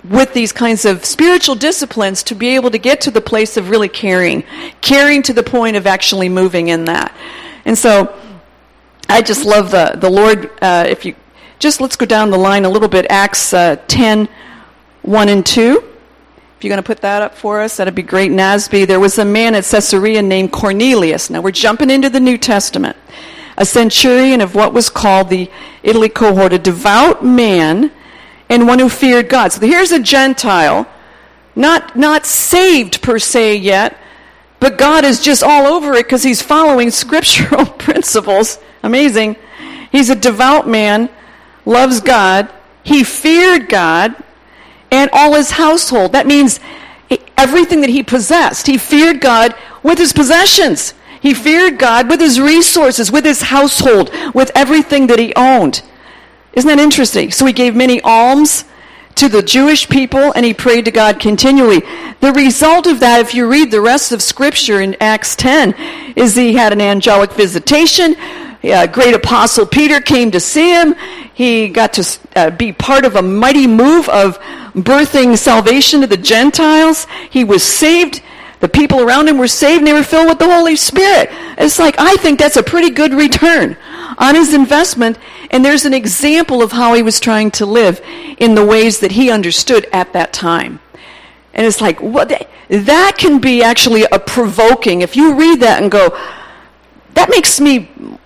with these kinds of spiritual disciplines to be able to get to the place of really caring to the point of actually moving in that. And so I just love the Lord. If you just, let's go down the line a little bit. Acts 10, 1 and 2. If you're going to put that up for us, that'd be great. Nasby, there was a man at Caesarea named Cornelius. Now we're jumping into the New Testament. A centurion of what was called the Italy cohort, a devout man and one who feared God. So here's a Gentile, not saved per se yet, but God is just all over it because he's following scriptural principles. Amazing. He's a devout man, loves God. He feared God and all his household. That means everything that he possessed. He feared God with his possessions. He feared God with his resources, with his household, with everything that he owned. Isn't that interesting? So he gave many alms to the Jewish people, and he prayed to God continually. The result of that, if you read the rest of Scripture in Acts 10, is he had an angelic visitation. Great apostle Peter came to see him. He got to be part of a mighty move of birthing salvation to the Gentiles. He was saved. The people around him were saved, and they were filled with the Holy Spirit. It's like, I think that's a pretty good return on his investment, and there's an example of how he was trying to live in the ways that he understood at that time. And it's like, that can be actually a provoking. If you read that and go, that makes me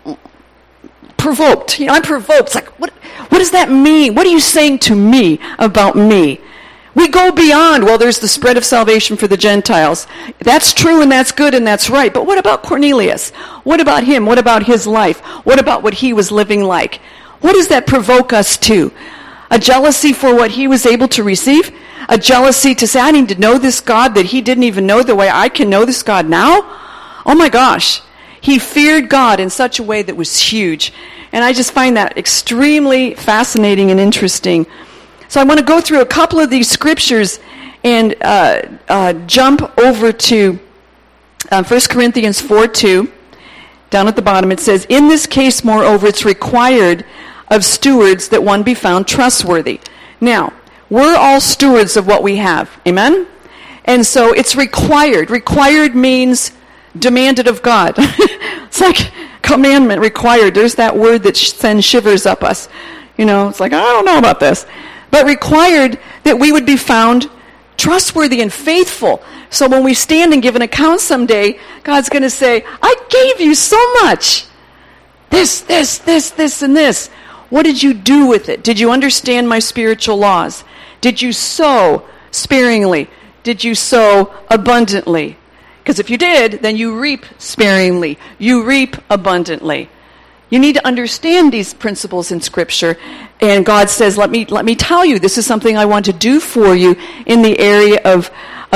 provoked. I'm provoked. It's like, what does that mean? What are you saying to me about me? We go beyond, well, there's the spread of salvation for the Gentiles. That's true and that's good and that's right. But what about Cornelius? What about him? What about his life? What about what he was living like? What does that provoke us to? A jealousy for what he was able to receive? A jealousy to say, I need to know this God that he didn't even know the way I can know this God now? Oh my gosh. He feared God in such a way that was huge. And I just find that extremely fascinating and interesting. So I want to go through a couple of these scriptures and jump over to 1 Corinthians 4:2. Down at the bottom it says, in this case, moreover, it's required of stewards that one be found trustworthy. Now, we're all stewards of what we have. Amen? And so it's required. Required means demanded of God. It's like commandment, required. There's that word that sends shivers up us. It's like, I don't know about this. But required that we would be found trustworthy and faithful. So when we stand and give an account someday, God's going to say, I gave you so much. This, and this. What did you do with it? Did you understand my spiritual laws? Did you sow sparingly? Did you sow abundantly? Because if you did, then you reap sparingly. You reap abundantly. You need to understand these principles in Scripture. And God says, let me tell you, this is something I want to do for you in the area of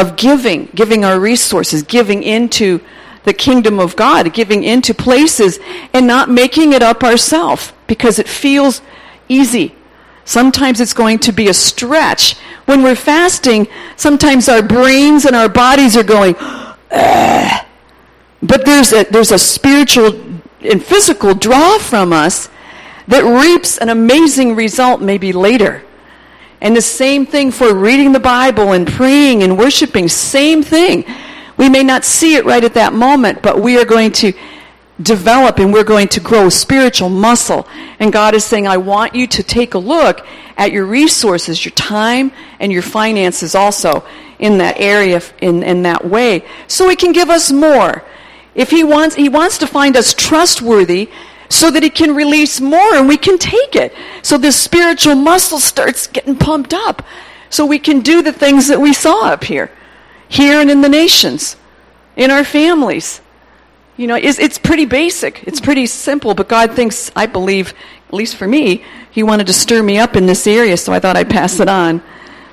giving our resources, giving into the kingdom of God, giving into places and not making it up ourselves because it feels easy. Sometimes it's going to be a stretch. When we're fasting, sometimes our brains and our bodies are going, ugh. But there's a spiritual and physical draw from us that reaps an amazing result maybe later. And the same thing for reading the Bible and praying and worshiping, same thing. We may not see it right at that moment, but we are going to develop and we're going to grow spiritual muscle. And God is saying, I want you to take a look at your resources, your time, and your finances also in that area, in that way, so He can give us more. If He wants to find us trustworthy so that He can release more and we can take it. So this spiritual muscle starts getting pumped up so we can do the things that we saw up here and in the nations, in our families. It's pretty basic. It's pretty simple, but God thinks, I believe, at least for me, He wanted to stir me up in this area, so I thought I'd pass it on.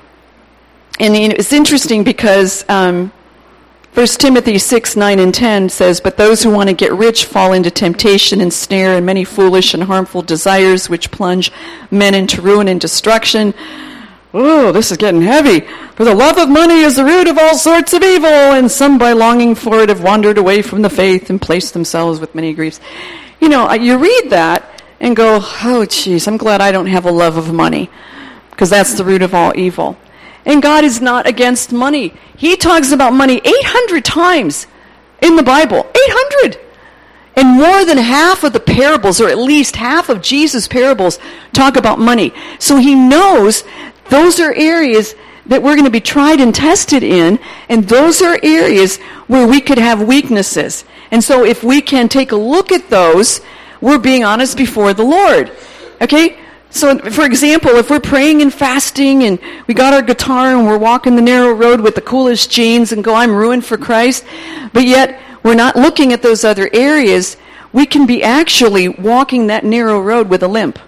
And it's interesting because 1 Timothy 6, 9, and 10 says, but those who want to get rich fall into temptation and snare and many foolish and harmful desires which plunge men into ruin and destruction. Oh, this is getting heavy. For the love of money is the root of all sorts of evil, and some by longing for it have wandered away from the faith and placed themselves with many griefs. You read that and go, oh, geez, I'm glad I don't have a love of money, because that's the root of all evil. And God is not against money. He talks about money 800 times in the Bible. 800! And more than half of the parables, or at least half of Jesus' parables, talk about money. So he knows those are areas that we're going to be tried and tested in, and those are areas where we could have weaknesses. And so if we can take a look at those, we're being honest before the Lord. Okay? So, for example, if we're praying and fasting and we got our guitar and we're walking the narrow road with the coolest jeans and go, I'm ruined for Christ, but yet we're not looking at those other areas, we can be actually walking that narrow road with a limp.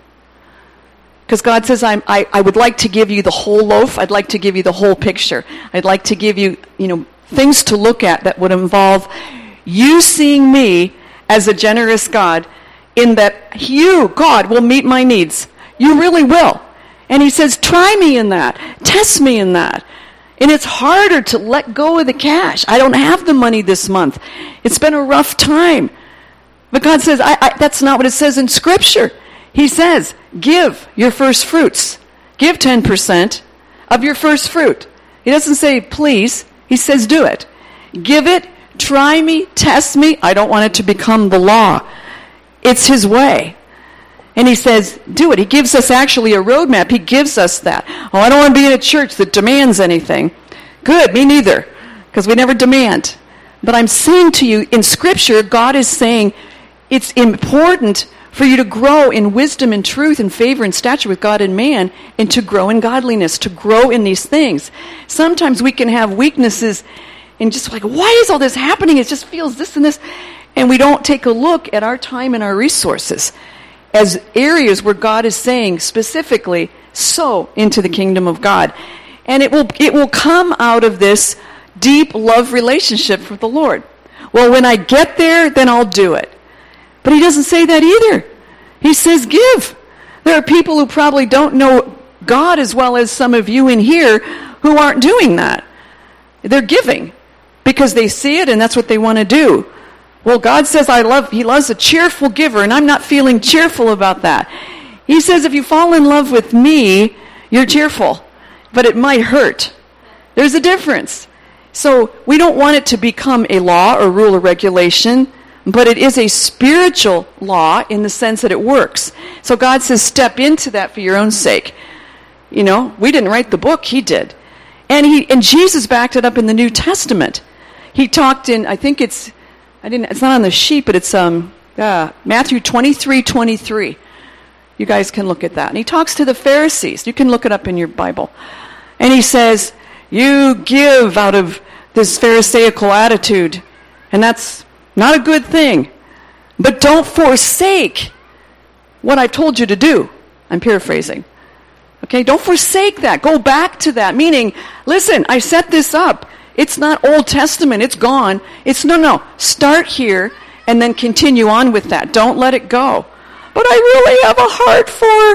Because God says, I would like to give you the whole loaf. I'd like to give you the whole picture. I'd like to give you, things to look at that would involve you seeing me as a generous God, in that you, God, will meet my needs. You really will. And he says, try me in that. Test me in that. And it's harder to let go of the cash. I don't have the money this month. It's been a rough time. But God says, that's not what it says in Scripture. He says, give your first fruits. Give 10% of your first fruit. He doesn't say, please. He says, do it. Give it. Try me. Test me. I don't want it to become the law. It's his way. And he says, do it. He gives us actually a roadmap. He gives us that. Oh, I don't want to be in a church that demands anything. Good, me neither, because we never demand. But I'm saying to you, in Scripture, God is saying it's important for you to grow in wisdom and truth and favor and stature with God and man, and to grow in godliness, to grow in these things. Sometimes we can have weaknesses and just like, why is all this happening? It just feels this and this. And we don't take a look at our time and our resources as areas where God is saying specifically, sow into the kingdom of God. And it will come out of this deep love relationship with the Lord. Well, when I get there, then I'll do it. But he doesn't say that either. He says give. There are people who probably don't know God as well as some of you in here who aren't doing that. They're giving because they see it and that's what they want to do. Well, God says he loves a cheerful giver, and I'm not feeling cheerful about that. He says if you fall in love with me, you're cheerful, but it might hurt. There's a difference. So we don't want it to become a law or rule or regulation, but it is a spiritual law in the sense that it works. So God says step into that for your own sake. We didn't write the book, he did. And Jesus backed it up in the New Testament. He talked in, I think it's not on the sheet, but it's Matthew 23:23. You guys can look at that. And he talks to the Pharisees. You can look it up in your Bible. And he says, you give out of this Pharisaical attitude, and that's not a good thing. But don't forsake what I told you to do. I'm paraphrasing. Okay, don't forsake that. Go back to that. Meaning, listen, I set this up. It's not Old Testament. It's gone. It's no. Start here and then continue on with that. Don't let it go. But I really have a heart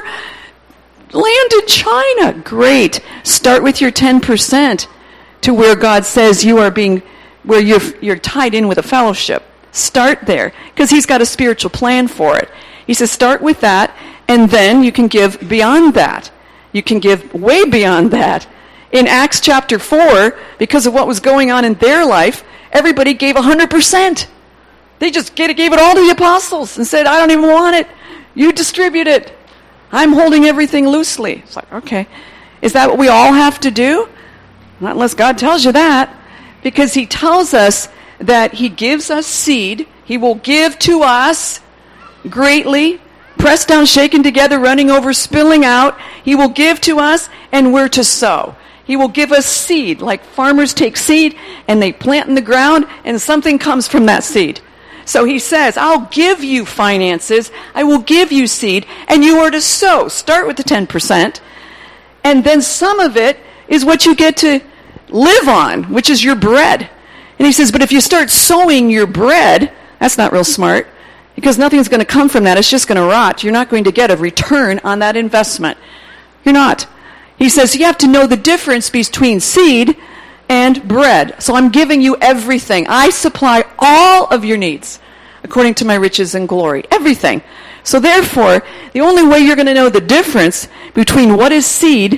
for land in China. Great. Start with your 10% to where God says you are where you're tied in with a fellowship. Start there because he's got a spiritual plan for it. He says start with that and then you can give beyond that. You can give way beyond that. In Acts chapter 4, because of what was going on in their life, everybody gave 100%. They just gave it all to the apostles and said, I don't even want it. You distribute it. I'm holding everything loosely. It's like, okay. Is that what we all have to do? Not unless God tells you that. Because he tells us that he gives us seed. He will give to us greatly, pressed down, shaken together, running over, spilling out. He will give to us, and we're to sow. He will give us seed, like farmers take seed and they plant in the ground and something comes from that seed. So he says, I'll give you finances, I will give you seed, and you are to sow. Start with the 10%, and then some of it is what you get to live on, which is your bread. And he says, but if you start sowing your bread, that's not real smart, because nothing's going to come from that. It's just going to rot. You're not going to get a return on that investment. You're not. He says you have to know the difference between seed and bread. So I'm giving you everything. I supply all of your needs according to my riches and glory. Everything. So therefore, the only way you're going to know the difference between what is seed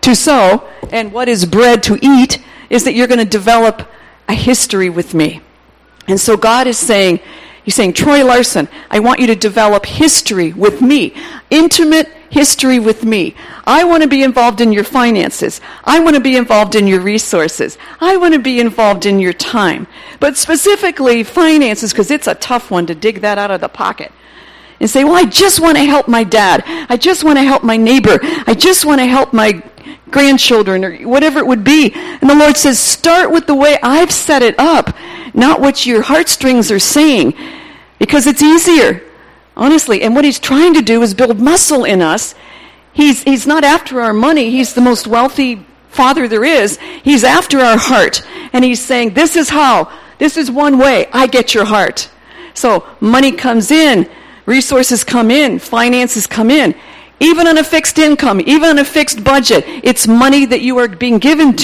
to sow and what is bread to eat is that you're going to develop a history with me. And so God is saying, He's saying, Troy Larson, I want you to develop history with me, intimate history with me. I want to be involved in your finances. I want to be involved in your resources. I want to be involved in your time. But specifically finances, because it's a tough one to dig that out of the pocket. And say, well, I just want to help my dad. I just want to help my neighbor. I just want to help my grandchildren or whatever it would be. And the Lord says, start with the way I've set it up, not what your heartstrings are saying, because it's easier, honestly. And what He's trying to do is build muscle in us. He's not after our money. He's the most wealthy Father there is. He's after our heart. And He's saying, this is how. This is one way I get your heart. So money comes in, resources come in, finances come in. Even on a fixed income, even on a fixed budget, it's money that you are being given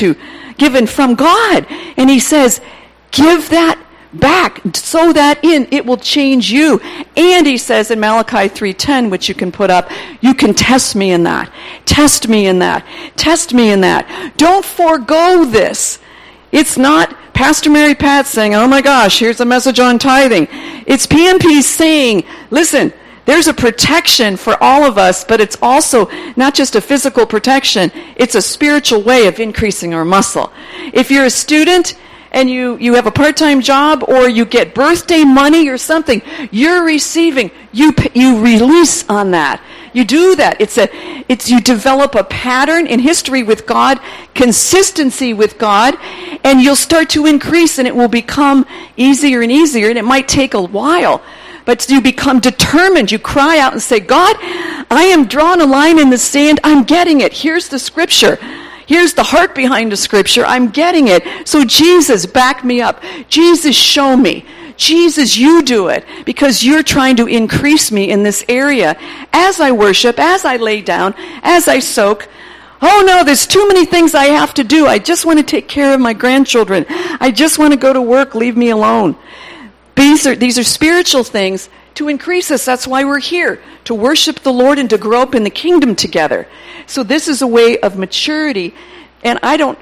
from God. And He says, give that back, sow that in, it will change you. And He says in Malachi 3:10, which you can put up, you can test me in that. Test me in that. Test me in that. Don't forego this. It's not Pastor Mary Pat saying, oh my gosh, here's a message on tithing. It's PNP saying, listen, there's a protection for all of us, but it's also not just a physical protection, it's a spiritual way of increasing our muscle. If you're a student and you have a part-time job or you get birthday money or something, you're receiving, you release on that. You do that. It's you develop a pattern in history with God, consistency with God, and you'll start to increase and it will become easier and easier, and it might take a while. But you become determined. You cry out and say, God, I am drawing a line in the sand. I'm getting it. Here's the scripture. Here's the heart behind the scripture. I'm getting it. So Jesus, back me up. Jesus, show me. Jesus, you do it. Because you're trying to increase me in this area. As I worship, as I lay down, as I soak. Oh no, there's too many things I have to do. I just want to take care of my grandchildren. I just want to go to work. Leave me alone. These are spiritual things to increase us. That's why we're here, to worship the Lord and to grow up in the kingdom together. So this is a way of maturity, and I don't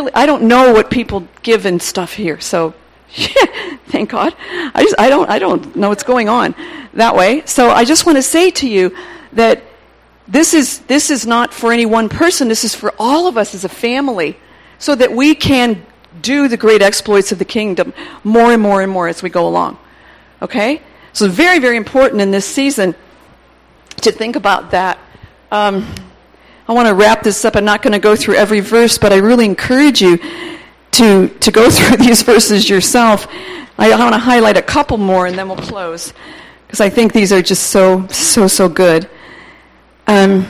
know what people give and stuff here. So thank God. I don't know what's going on that way. So I just want to say to you that this is not for any one person. This is for all of us as a family, so that we can do the great exploits of the kingdom more and more and more as we go along. Okay? So very, very important in this season to think about that. I want to wrap this up. I'm not going to go through every verse, but I really encourage you to go through these verses yourself. I want to highlight a couple more and then we'll close, because I think these are just so good. Malachi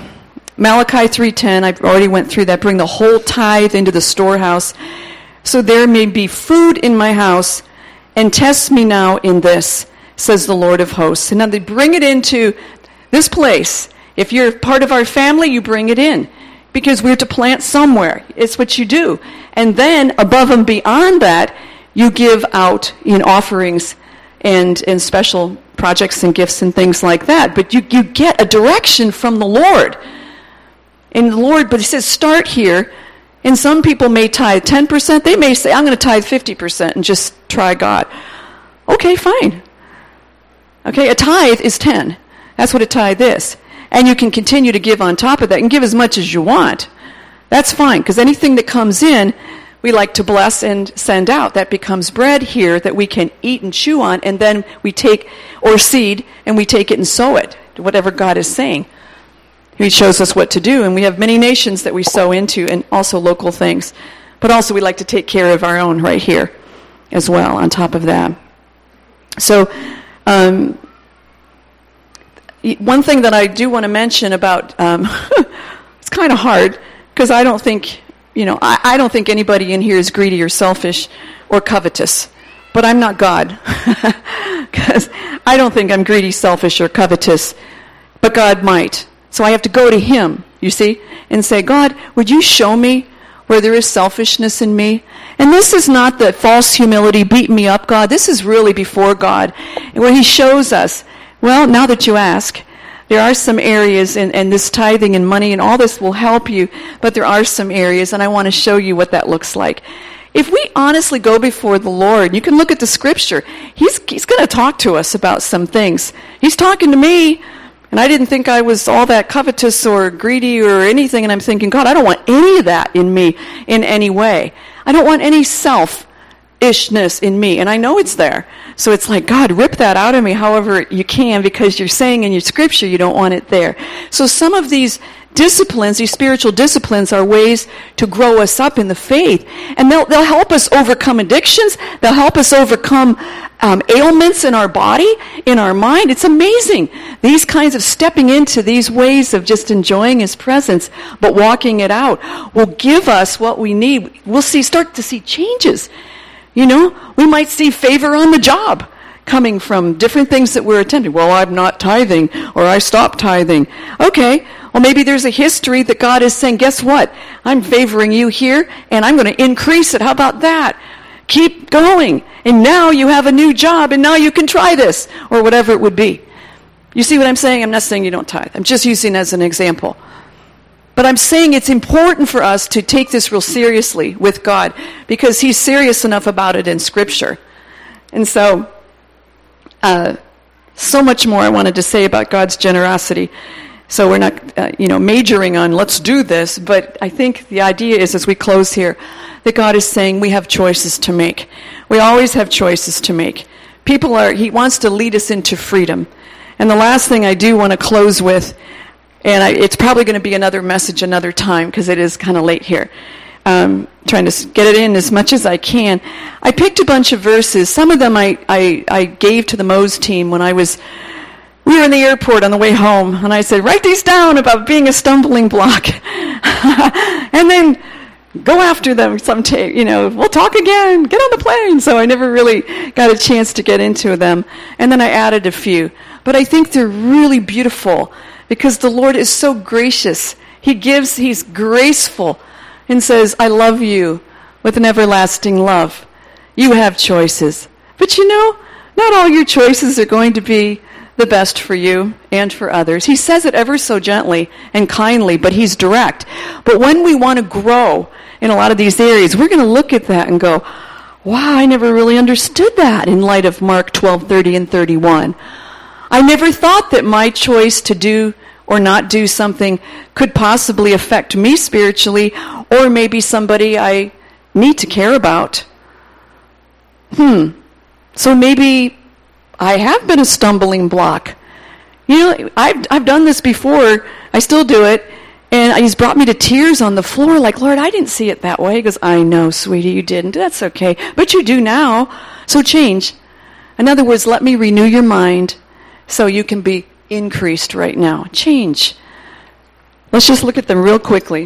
3:10, I've already went through that. Bring the whole tithe into the storehouse, so there may be food in my house, and test me now in this, says the Lord of hosts. And now they bring it into this place. If you're part of our family, you bring it in, because we're to plant somewhere. It's what you do. And then above and beyond that, you give out in offerings and special projects and gifts and things like that. But you get a direction from the Lord. And the Lord, but He says, start here. And some people may tithe 10%. They may say, I'm going to tithe 50% and just try God. Okay, fine. Okay, a tithe is 10. That's what a tithe is. And you can continue to give on top of that and give as much as you want. That's fine, because anything that comes in, we like to bless and send out. That becomes bread here that we can eat and chew on, and then we take, or seed, and we take it and sow it to whatever God is saying. He shows us what to do, and we have many nations that we sow into, and also local things. But also we like to take care of our own right here as well on top of that. So one thing that I do want to mention about, it's kind of hard, because I don't think, I don't think anybody in here is greedy or selfish or covetous. But I'm not God, because I don't think I'm greedy, selfish, or covetous. But God might. So I have to go to Him, you see, and say, God, would you show me where there is selfishness in me? And this is not the false humility, beat me up, God. This is really before God, where He shows us, well, now that you ask, There are some areas, and this tithing and money and all this will help you, but there are some areas, and I want to show you what that looks like. If we honestly go before the Lord, you can look at the Scripture. He's going to talk to us about some things. He's talking to me, and I didn't think I was all that covetous or greedy or anything, and I'm thinking, God, I don't want any of that in me in any way. I don't want any selfishness in me, and I know it's there. So it's like, God, rip that out of me however you can, because you're saying in your Scripture you don't want it there. So some of these disciplines, these spiritual disciplines, are ways to grow us up in the faith. And they'll help us overcome addictions. They'll help us overcome ailments in our body, in our mind. It's amazing. These kinds of stepping into these ways of just enjoying His presence, but walking it out, will give us what we need. We'll start to see changes. You know, we might see favor on the job coming from different things that we're attending. Well, I'm not tithing, or I stopped tithing. Okay, well, maybe there's a history that God is saying, guess what? I'm favoring you here, and I'm going to increase it. How about that? Keep going. And now you have a new job, and now you can try this, or whatever it would be. You see what I'm saying? I'm not saying you don't tithe. I'm just using it as an example. But I'm saying it's important for us to take this real seriously with God, because He's serious enough about it in Scripture. And so much more I wanted to say about God's generosity. So we're not, majoring on let's do this, but I think the idea is, as we close here, that God is saying we have choices to make. We always have choices to make. He wants to lead us into freedom. And the last thing I do want to close with, and it's probably going to be another message another time, because it is kind of late here. Trying to get it in as much as I can. I picked a bunch of verses. Some of them I gave to the Mose team when we were in the airport on the way home, and I said, write these down about being a stumbling block. And then go after them sometime, we'll talk again, get on the plane. So I never really got a chance to get into them. And then I added a few. But I think they're really beautiful, because the Lord is so gracious. He's graceful, and says, I love you with an everlasting love. You have choices. But not all your choices are going to be the best for you and for others. He says it ever so gently and kindly, but He's direct. But when we want to grow in a lot of these areas, we're going to look at that and go, wow, I never really understood that in light of Mark 12:30 and 31. I never thought that my choice to do or not do something could possibly affect me spiritually, or maybe somebody I need to care about. So maybe I have been a stumbling block. I've done this before. I still do it. And He's brought me to tears on the floor, like, Lord, I didn't see it that way. He goes, I know, sweetie, you didn't. That's okay. But you do now. So change. In other words, let me renew your mind so you can be increased right now. Change. Let's just look at them real quickly.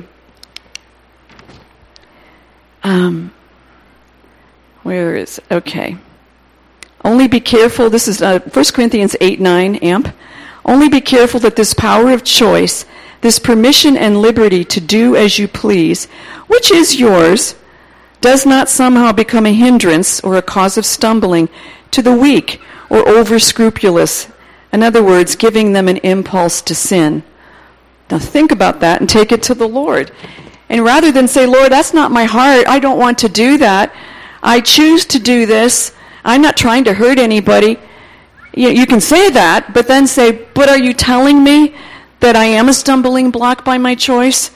Where is it? Okay. Only be careful. This is 1 Corinthians 8:9, amp. Only be careful that this power of choice, this permission and liberty to do as you please, which is yours, does not somehow become a hindrance or a cause of stumbling to the weak or over-scrupulous. In other words, giving them an impulse to sin. Now think about that and take it to the Lord. And rather than say, Lord, that's not my heart, I don't want to do that, I choose to do this, I'm not trying to hurt anybody. You can say that, but then say, but are you telling me that I am a stumbling block by my choice?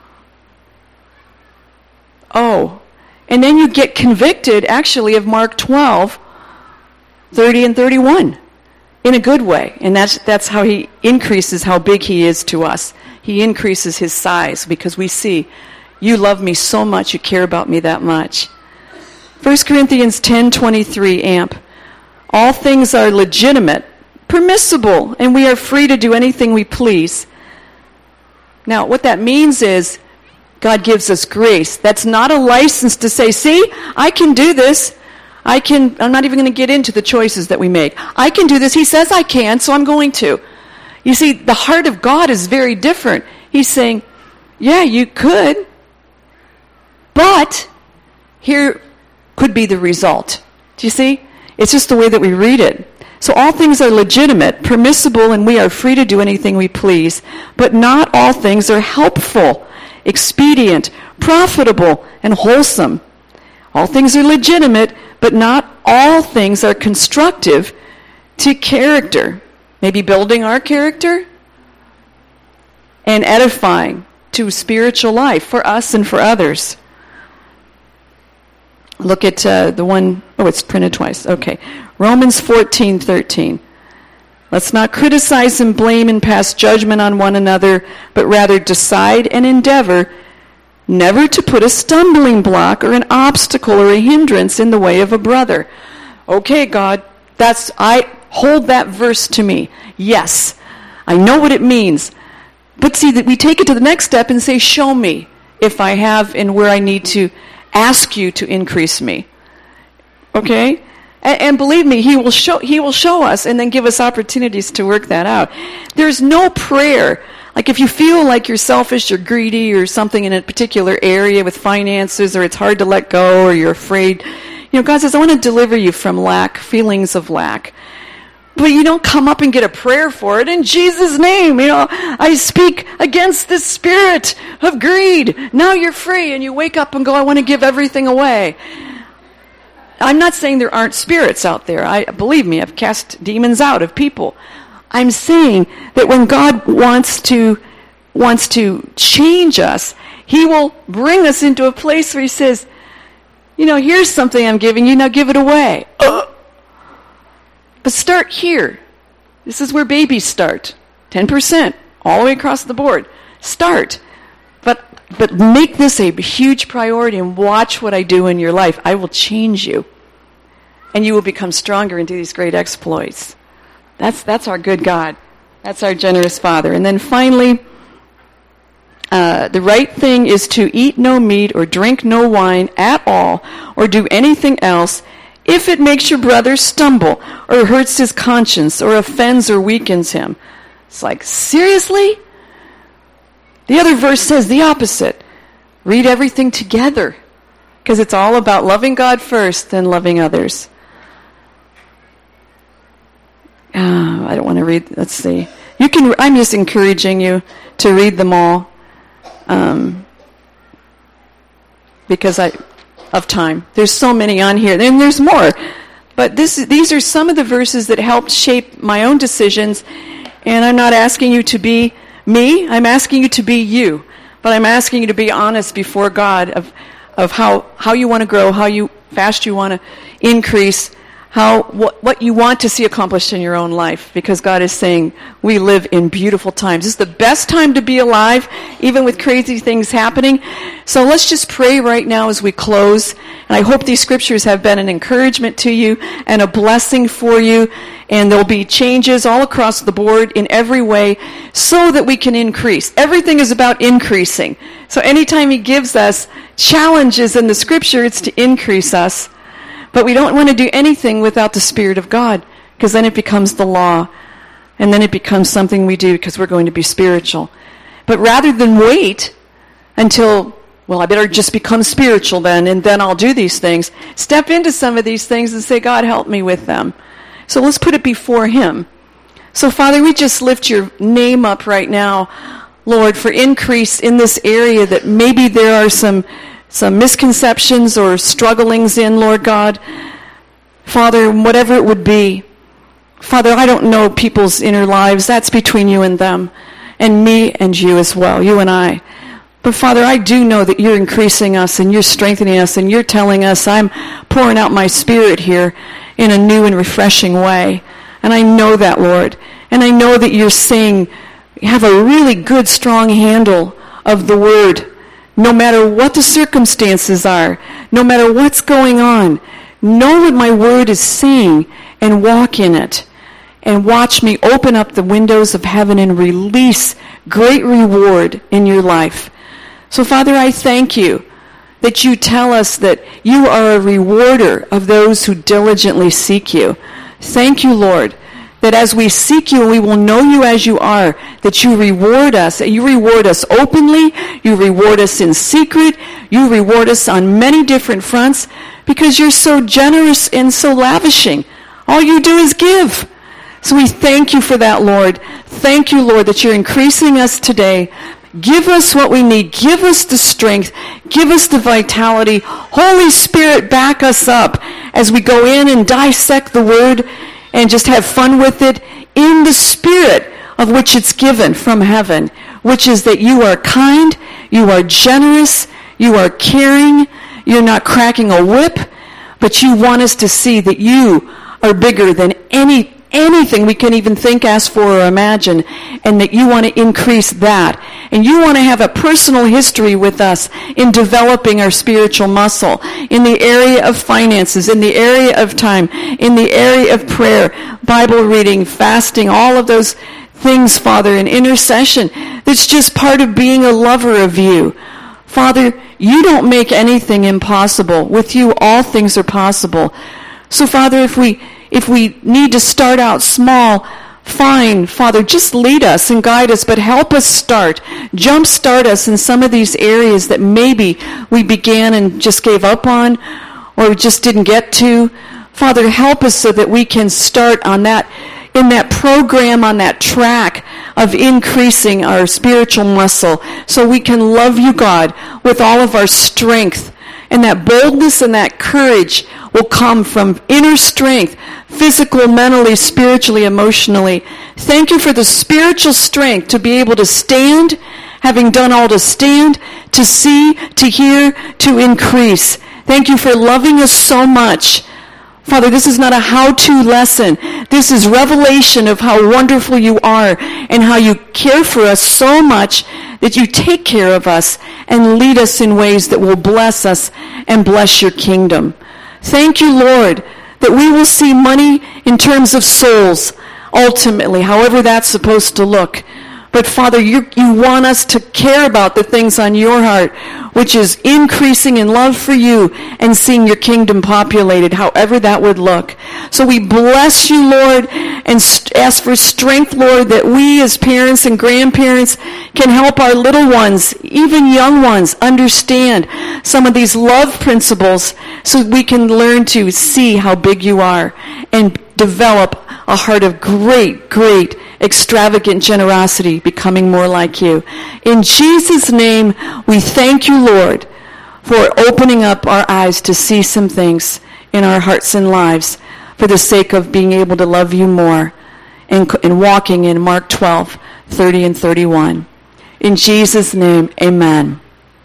Oh, and then you get convicted, actually, of Mark 12:30 and 31. In a good way. And that's how He increases how big He is to us. He increases His size, because we see, you love me so much, you care about me that much. 1 Corinthians 10:23, amp. All things are legitimate, permissible, and we are free to do anything we please. Now, what that means is, God gives us grace. That's not a license to say, see, I can do this. I'm not even going to get into the choices that we make. I can do this. He says I can, so I'm going to. You see, the heart of God is very different. He's saying, yeah, you could, but here could be the result. Do you see? It's just the way that we read it. So all things are legitimate, permissible, and we are free to do anything we please. But not all things are helpful, expedient, profitable, and wholesome. All things are legitimate, but not all things are constructive to character. Maybe building our character and edifying to spiritual life for us and for others. Look at the one, it's printed twice. Okay. Romans 14:13. Let's not criticize and blame and pass judgment on one another, but rather decide and endeavor never to put a stumbling block or an obstacle or a hindrance in the way of a brother. Okay, God, I hold that verse to me. Yes, I know what it means. But see, that we take it to the next step and say, show me if I have and where I need to ask you to increase me. Okay? And believe me, he will show us and then give us opportunities to work that out. There's no prayer. Like if you feel like you're selfish or greedy or something in a particular area with finances, or it's hard to let go, or you're afraid, God says, I want to deliver you from lack, feelings of lack. But you don't come up and get a prayer for it. In Jesus' name, I speak against this spirit of greed. Now you're free, and you wake up and go, I want to give everything away. I'm not saying there aren't spirits out there. Believe me, I've cast demons out of people. I'm saying that when God wants to change us, he will bring us into a place where he says, here's something I'm giving you, now give it away. But start here. This is where babies start. 10%, all the way across the board. Start. But make this a huge priority and watch what I do in your life. I will change you. And you will become stronger and do these great exploits. That's our good God. That's our generous Father. And then finally, the right thing is to eat no meat or drink no wine at all, or do anything else, if it makes your brother stumble, or hurts his conscience, or offends or weakens him. It's like, seriously? The other verse says the opposite. Read everything together, because it's all about loving God first, then loving others. I don't want to read. Let's see. I'm just encouraging you to read them all, because of time. There's so many on here, and there's more. But these are some of the verses that helped shape my own decisions. And I'm not asking you to be me. I'm asking you to be you. But I'm asking you to be honest before God of how you want to grow, how fast you want to increase, what you want to see accomplished in your own life. Because God is saying we live in beautiful times. This is the best time to be alive, even with crazy things happening. So let's just pray right now as we close. And I hope these scriptures have been an encouragement to you and a blessing for you. And there'll be changes all across the board in every way so that we can increase. Everything is about increasing. So anytime he gives us challenges in the scripture, it's to increase us. But we don't want to do anything without the Spirit of God, because then it becomes the law. And then it becomes something we do because we're going to be spiritual. But rather than wait until, I better just become spiritual then, and then I'll do these things, step into some of these things and say, God, help me with them. So let's put it before him. So, Father, we just lift your name up right now, Lord, for increase in this area that maybe there are some misconceptions or strugglings in, Lord God. Father, whatever it would be. Father, I don't know people's inner lives. That's between you and them, and me and you as well, you and I. But Father, I do know that you're increasing us and you're strengthening us and you're telling us I'm pouring out my Spirit here in a new and refreshing way. And I know that, Lord. And I know that you're saying you have a really good, strong handle of the Word. No matter what the circumstances are, no matter what's going on, know what my Word is saying and walk in it. And watch me open up the windows of heaven and release great reward in your life. So, Father, I thank you that you tell us that you are a rewarder of those who diligently seek you. Thank you, Lord, that as we seek you and we will know you as you are, that you reward us. You reward us openly. You reward us in secret. You reward us on many different fronts because you're so generous and so lavishing. All you do is give. So we thank you for that, Lord. Thank you, Lord, that you're increasing us today. Give us what we need. Give us the strength. Give us the vitality. Holy Spirit, back us up as we go in and dissect the Word and just have fun with it in the Spirit of which it's given from heaven, which is that you are kind, you are generous, you are caring, you're not cracking a whip, but you want us to see that you are bigger than anything we can even think, ask for, or imagine, and that you want to increase that. And you want to have a personal history with us in developing our spiritual muscle in the area of finances, in the area of time, in the area of prayer, Bible reading, fasting, all of those things, Father, and intercession. That's just part of being a lover of you. Father, you don't make anything impossible. With you, all things are possible. So, Father, if we need to start out small, fine, Father, just lead us and guide us, but help us start. Jumpstart us in some of these areas that maybe we began and just gave up on or just didn't get to. Father, help us so that we can start on that, in that program, on that track of increasing our spiritual muscle so we can love you, God, with all of our strength. And that boldness and that courage will come from inner strength, physical, mentally, spiritually, emotionally. Thank you for the spiritual strength to be able to stand, having done all to stand, to see, to hear, to increase. Thank you for loving us so much. Father, this is not a how-to lesson. This is revelation of how wonderful you are and how you care for us so much that you take care of us and lead us in ways that will bless us and bless your kingdom. Thank you, Lord, that we will see money in terms of souls, ultimately, however that's supposed to look. But Father, you want us to care about the things on your heart, which is increasing in love for you and seeing your kingdom populated, however that would look. So we bless you, Lord, and ask for strength, Lord, that we as parents and grandparents can help our little ones, even young ones, understand some of these love principles so we can learn to see how big you are and develop a heart of great, great, extravagant generosity, becoming more like you. In Jesus' name, we thank you, Lord, for opening up our eyes to see some things in our hearts and lives for the sake of being able to love you more and walking in Mark 12, 30 and 31. In Jesus' name, amen.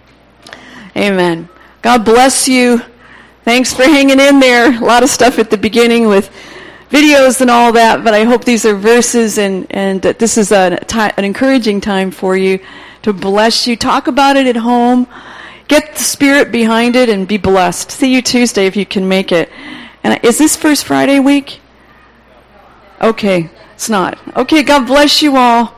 Amen. God bless you. Thanks for hanging in there. A lot of stuff at the beginning with videos and all that, but I hope these are verses and that this is an encouraging time for you to bless you. Talk about it at home. Get the Spirit behind it and be blessed. See you Tuesday if you can make it. And is this First Friday week? Okay, it's not. Okay, God bless you all.